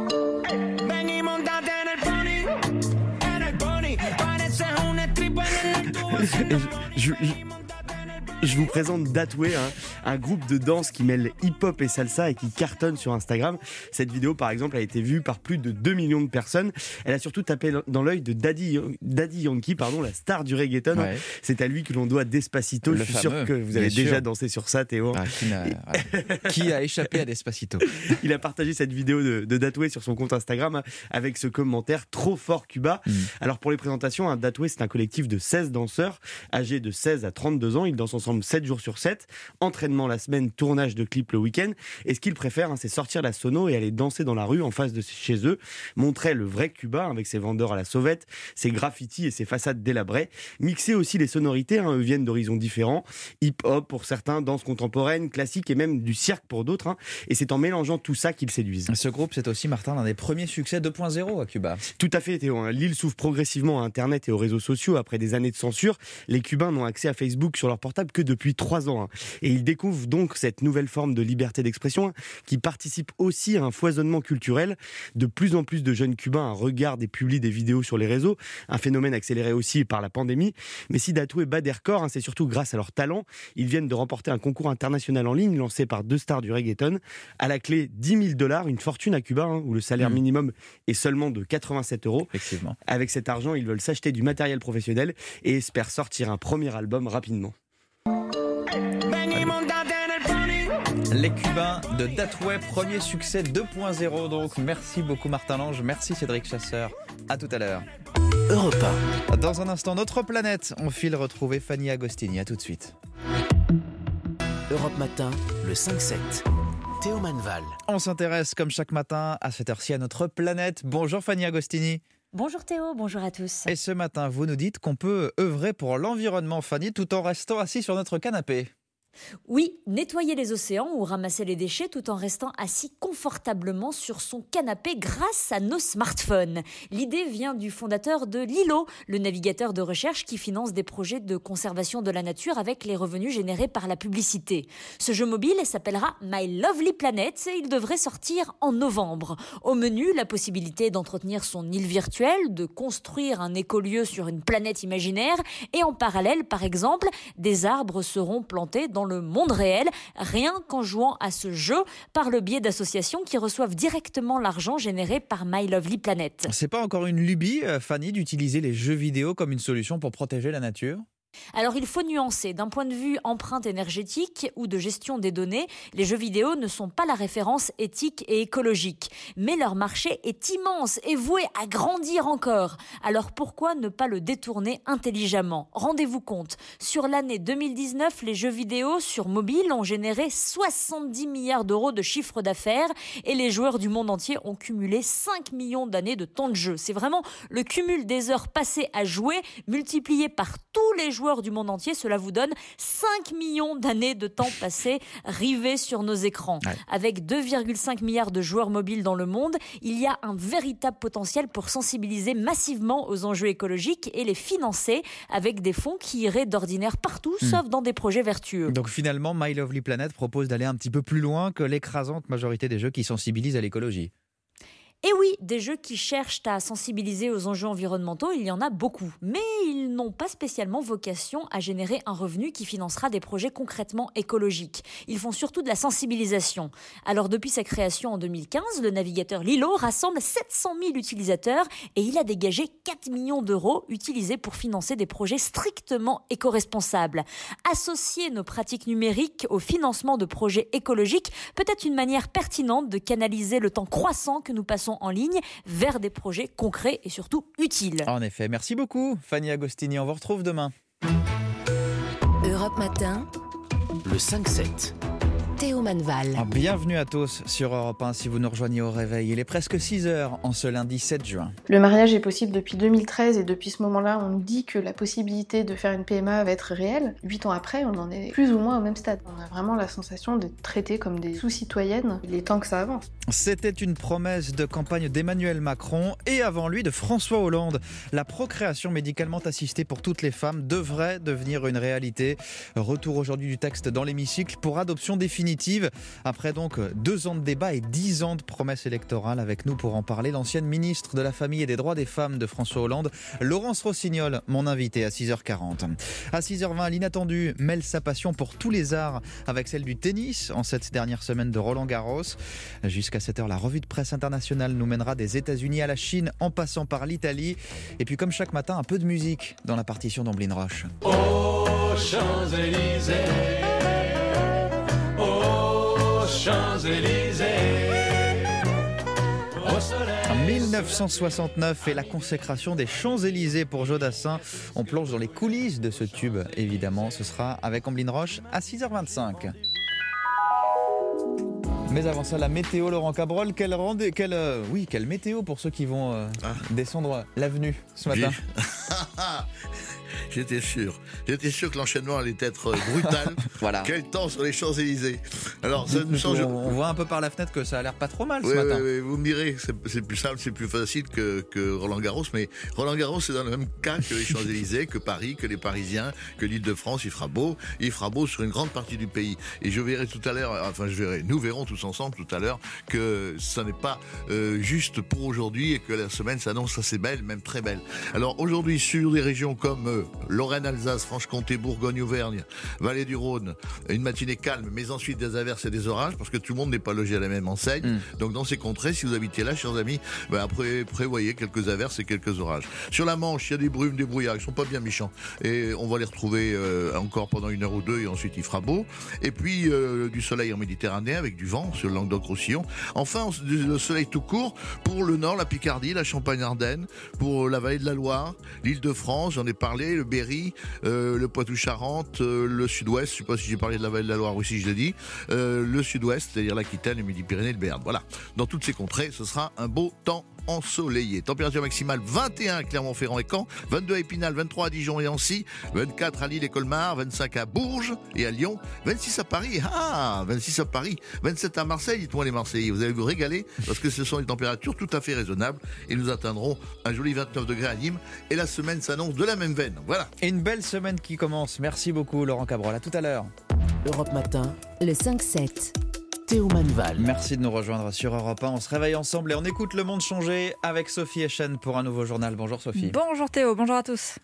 Je vous présente Datway, un groupe de danse qui mêle hip-hop et salsa et qui cartonne sur Instagram. Cette vidéo, par exemple, a été vue par plus de 2 millions de personnes. Elle a surtout tapé dans l'œil de Daddy Yankee, la star du reggaeton. Ouais. C'est à lui que l'on doit Despacito. Je suis sûr que vous avez déjà dansé sur ça, Théo. Qui a échappé à Despacito ? Il a partagé cette vidéo de Datway sur son compte Instagram avec ce commentaire « Trop fort Cuba ». Alors pour les présentations, Datway, c'est un collectif de 16 danseurs âgés de 16 à 32 ans. Ils dansent ensemble 7 jours sur 7, entraînement la semaine, tournage de clips le week-end. Et ce qu'ils préfèrent, c'est sortir la sono et aller danser dans la rue en face de chez eux, montrer le vrai Cuba avec ses vendeurs à la sauvette, ses graffitis et ses façades délabrées. Mixer aussi les sonorités, eux viennent d'horizons différents. Hip-hop pour certains, danse contemporaine, classique et même du cirque pour d'autres. Et c'est en mélangeant tout ça qu'ils séduisent. Ce groupe, c'est aussi, Martin, l'un des premiers succès 2.0 à Cuba. Tout à fait, Théo. L'île s'ouvre progressivement à Internet et aux réseaux sociaux après des années de censure. Les Cubains n'ont accès à Facebook sur leur portable que depuis 3 ans. Et ils découvrent donc cette nouvelle forme de liberté d'expression qui participe aussi à un foisonnement culturel. De plus en plus de jeunes Cubains regardent et publient des vidéos sur les réseaux, un phénomène accéléré aussi par la pandémie. Mais si Datway bat des records, c'est surtout grâce à leur talent. Ils viennent de remporter un concours international en ligne lancé par 2 stars du reggaeton. À la clé, $10 000, une fortune à Cuba, où le salaire minimum est seulement de 87 €. Effectivement. Avec cet argent, ils veulent s'acheter du matériel professionnel et espèrent sortir un premier album rapidement. Les Cubains de Datway, premier succès 2.0 donc. Merci beaucoup Martin Lange, merci Cédric Chasseur. À tout à l'heure. Europe 1. Dans un instant, notre planète. On file retrouver Fanny Agostini. À tout de suite. Europe Matin, le 5-7. Théo Manval. On s'intéresse comme chaque matin à cette heure-ci à notre planète. Bonjour Fanny Agostini. Bonjour Théo, bonjour à tous. Et ce matin, vous nous dites qu'on peut œuvrer pour l'environnement, Fanny, tout en restant assis sur notre canapé. Oui, nettoyer les océans ou ramasser les déchets tout en restant assis confortablement sur son canapé grâce à nos smartphones. L'idée vient du fondateur de Lilo, le navigateur de recherche qui finance des projets de conservation de la nature avec les revenus générés par la publicité. Ce jeu mobile s'appellera My Lovely Planet et il devrait sortir en novembre. Au menu, la possibilité d'entretenir son île virtuelle, de construire un écolieu sur une planète imaginaire et en parallèle, par exemple, des arbres seront plantés dans le monde réel, rien qu'en jouant à ce jeu par le biais d'associations qui reçoivent directement l'argent généré par My Lovely Planet. C'est pas encore une lubie, Fanny, d'utiliser les jeux vidéo comme une solution pour protéger la nature ? Alors il faut nuancer. D'un point de vue empreinte énergétique ou de gestion des données, les jeux vidéo ne sont pas la référence éthique et écologique. Mais leur marché est immense et voué à grandir encore. Alors pourquoi ne pas le détourner intelligemment ? Rendez-vous compte, sur l'année 2019, les jeux vidéo sur mobile ont généré 70 milliards d'euros de chiffre d'affaires et les joueurs du monde entier ont cumulé 5 millions d'années de temps de jeu. C'est vraiment le cumul des heures passées à jouer multiplié par tous les joueurs du monde entier, cela vous donne 5 millions d'années de temps passés rivés sur nos écrans. Ouais. Avec 2,5 milliards de joueurs mobiles dans le monde, il y a un véritable potentiel pour sensibiliser massivement aux enjeux écologiques et les financer avec des fonds qui iraient d'ordinaire partout, sauf dans des projets vertueux. Donc finalement, My Lovely Planet propose d'aller un petit peu plus loin que l'écrasante majorité des jeux qui sensibilisent à l'écologie. Et oui, des jeux qui cherchent à sensibiliser aux enjeux environnementaux, il y en a beaucoup. Mais ils n'ont pas spécialement vocation à générer un revenu qui financera des projets concrètement écologiques. Ils font surtout de la sensibilisation. Alors depuis sa création en 2015, le navigateur Lilo rassemble 700 000 utilisateurs et il a dégagé 4 millions d'euros utilisés pour financer des projets strictement éco-responsables. Associer nos pratiques numériques au financement de projets écologiques peut être une manière pertinente de canaliser le temps croissant que nous passons en ligne vers des projets concrets et surtout utiles. En effet, merci beaucoup Fanny Agostini, on vous retrouve demain. Europe Matin, le 5-7. Théo Manval. Bienvenue à tous sur Europe 1 si vous nous rejoignez au réveil. Il est presque 6h en ce lundi 7 juin. Le mariage est possible depuis 2013 et depuis ce moment-là, on nous dit que la possibilité de faire une PMA va être réelle. 8 ans après, on en est plus ou moins au même stade. On a vraiment la sensation d'être traités comme des sous-citoyennes. Il est temps que ça avance. C'était une promesse de campagne d'Emmanuel Macron et avant lui de François Hollande. La procréation médicalement assistée pour toutes les femmes devrait devenir une réalité. Retour aujourd'hui du texte dans l'hémicycle pour adoption définitive. Après donc 2 ans de débat et 10 ans de promesses électorales, avec nous pour en parler, l'ancienne ministre de la Famille et des Droits des Femmes de François Hollande, Laurence Rossignol, mon invité à 6h40. À 6h20, l'inattendu mêle sa passion pour tous les arts avec celle du tennis en cette dernière semaine de Roland-Garros. Jusqu'à 7h, la revue de presse internationale nous mènera des États-Unis à la Chine en passant par l'Italie. Et puis comme chaque matin, un peu de musique dans la partition d'Omblin Roche. Aux Champs-Élysées, aux Champs-Élysées, au soleil. 1969 et la consécration des Champs-Élysées pour Jodassin. On plonge dans les coulisses de ce tube, évidemment. Ce sera avec Omblin Roche à 6h25. Mais avant ça, la météo, Laurent Cabrol, quelle météo pour ceux qui vont descendre l'avenue ce matin. J'étais sûr que l'enchaînement allait être brutal. Voilà. Quel temps sur les Champs-Élysées. Alors, on voit un peu par la fenêtre que ça a l'air pas trop mal ce matin. Oui, vous me direz, c'est plus simple, c'est plus facile que Roland-Garros, mais Roland-Garros c'est dans le même cas que les Champs-Élysées, que Paris, que les Parisiens, que l'Île-de-France. Il fera beau sur une grande partie du pays. Et nous verrons tous ensemble tout à l'heure que ça n'est pas juste pour aujourd'hui et que la semaine s'annonce assez belle, même très belle. Alors aujourd'hui, sur des régions comme Lorraine, Alsace, Franche-Comté, Bourgogne, Auvergne, Vallée du Rhône, une matinée calme, mais ensuite des averses et des orages, parce que tout le monde n'est pas logé à la même enseigne. Donc dans ces contrées, si vous habitez là, chers amis, prévoyez quelques averses et quelques orages. Sur la Manche, il y a des brumes, des brouillards, ils sont pas bien méchants. Et on va les retrouver encore pendant 1 heure ou 2, et ensuite il fera beau. Et puis du soleil en Méditerranée, avec du vent sur le Languedoc-Roussillon. Enfin, le soleil tout court pour le Nord, la Picardie, la Champagne-Ardenne, pour la vallée de la Loire, l'Île-de-France, j'en ai parlé, le Berry, le Poitou-Charentes, le Sud-Ouest, je sais pas si j'ai parlé de la vallée de la Loire aussi, je l'ai dit, le Sud-Ouest, c'est-à-dire l'Aquitaine, le Midi-Pyrénées, le Béarn. Voilà. Dans toutes ces contrées, ce sera un beau temps ensoleillé. Température maximale 21 à Clermont-Ferrand et Caen, 22 à Épinal, 23 à Dijon et Annecy, 24 à Lille et Colmar, 25 à Bourges et à Lyon, 26 à Paris, 26 à Paris, 27 à Marseille. Dites-moi les Marseillais, vous allez vous régaler parce que ce sont des températures tout à fait raisonnables et nous atteindrons un joli 29 degrés à Nîmes et la semaine s'annonce de la même veine. Voilà. Et une belle semaine qui commence. Merci beaucoup Laurent Cabrol. À tout à l'heure. Europe Matin, le 5-7. Théo Manval. Merci de nous rejoindre sur Europe 1. On se réveille ensemble et on écoute Le Monde changer avec Sophie Echen pour un nouveau journal. Bonjour Sophie. Bonjour Théo, bonjour à tous.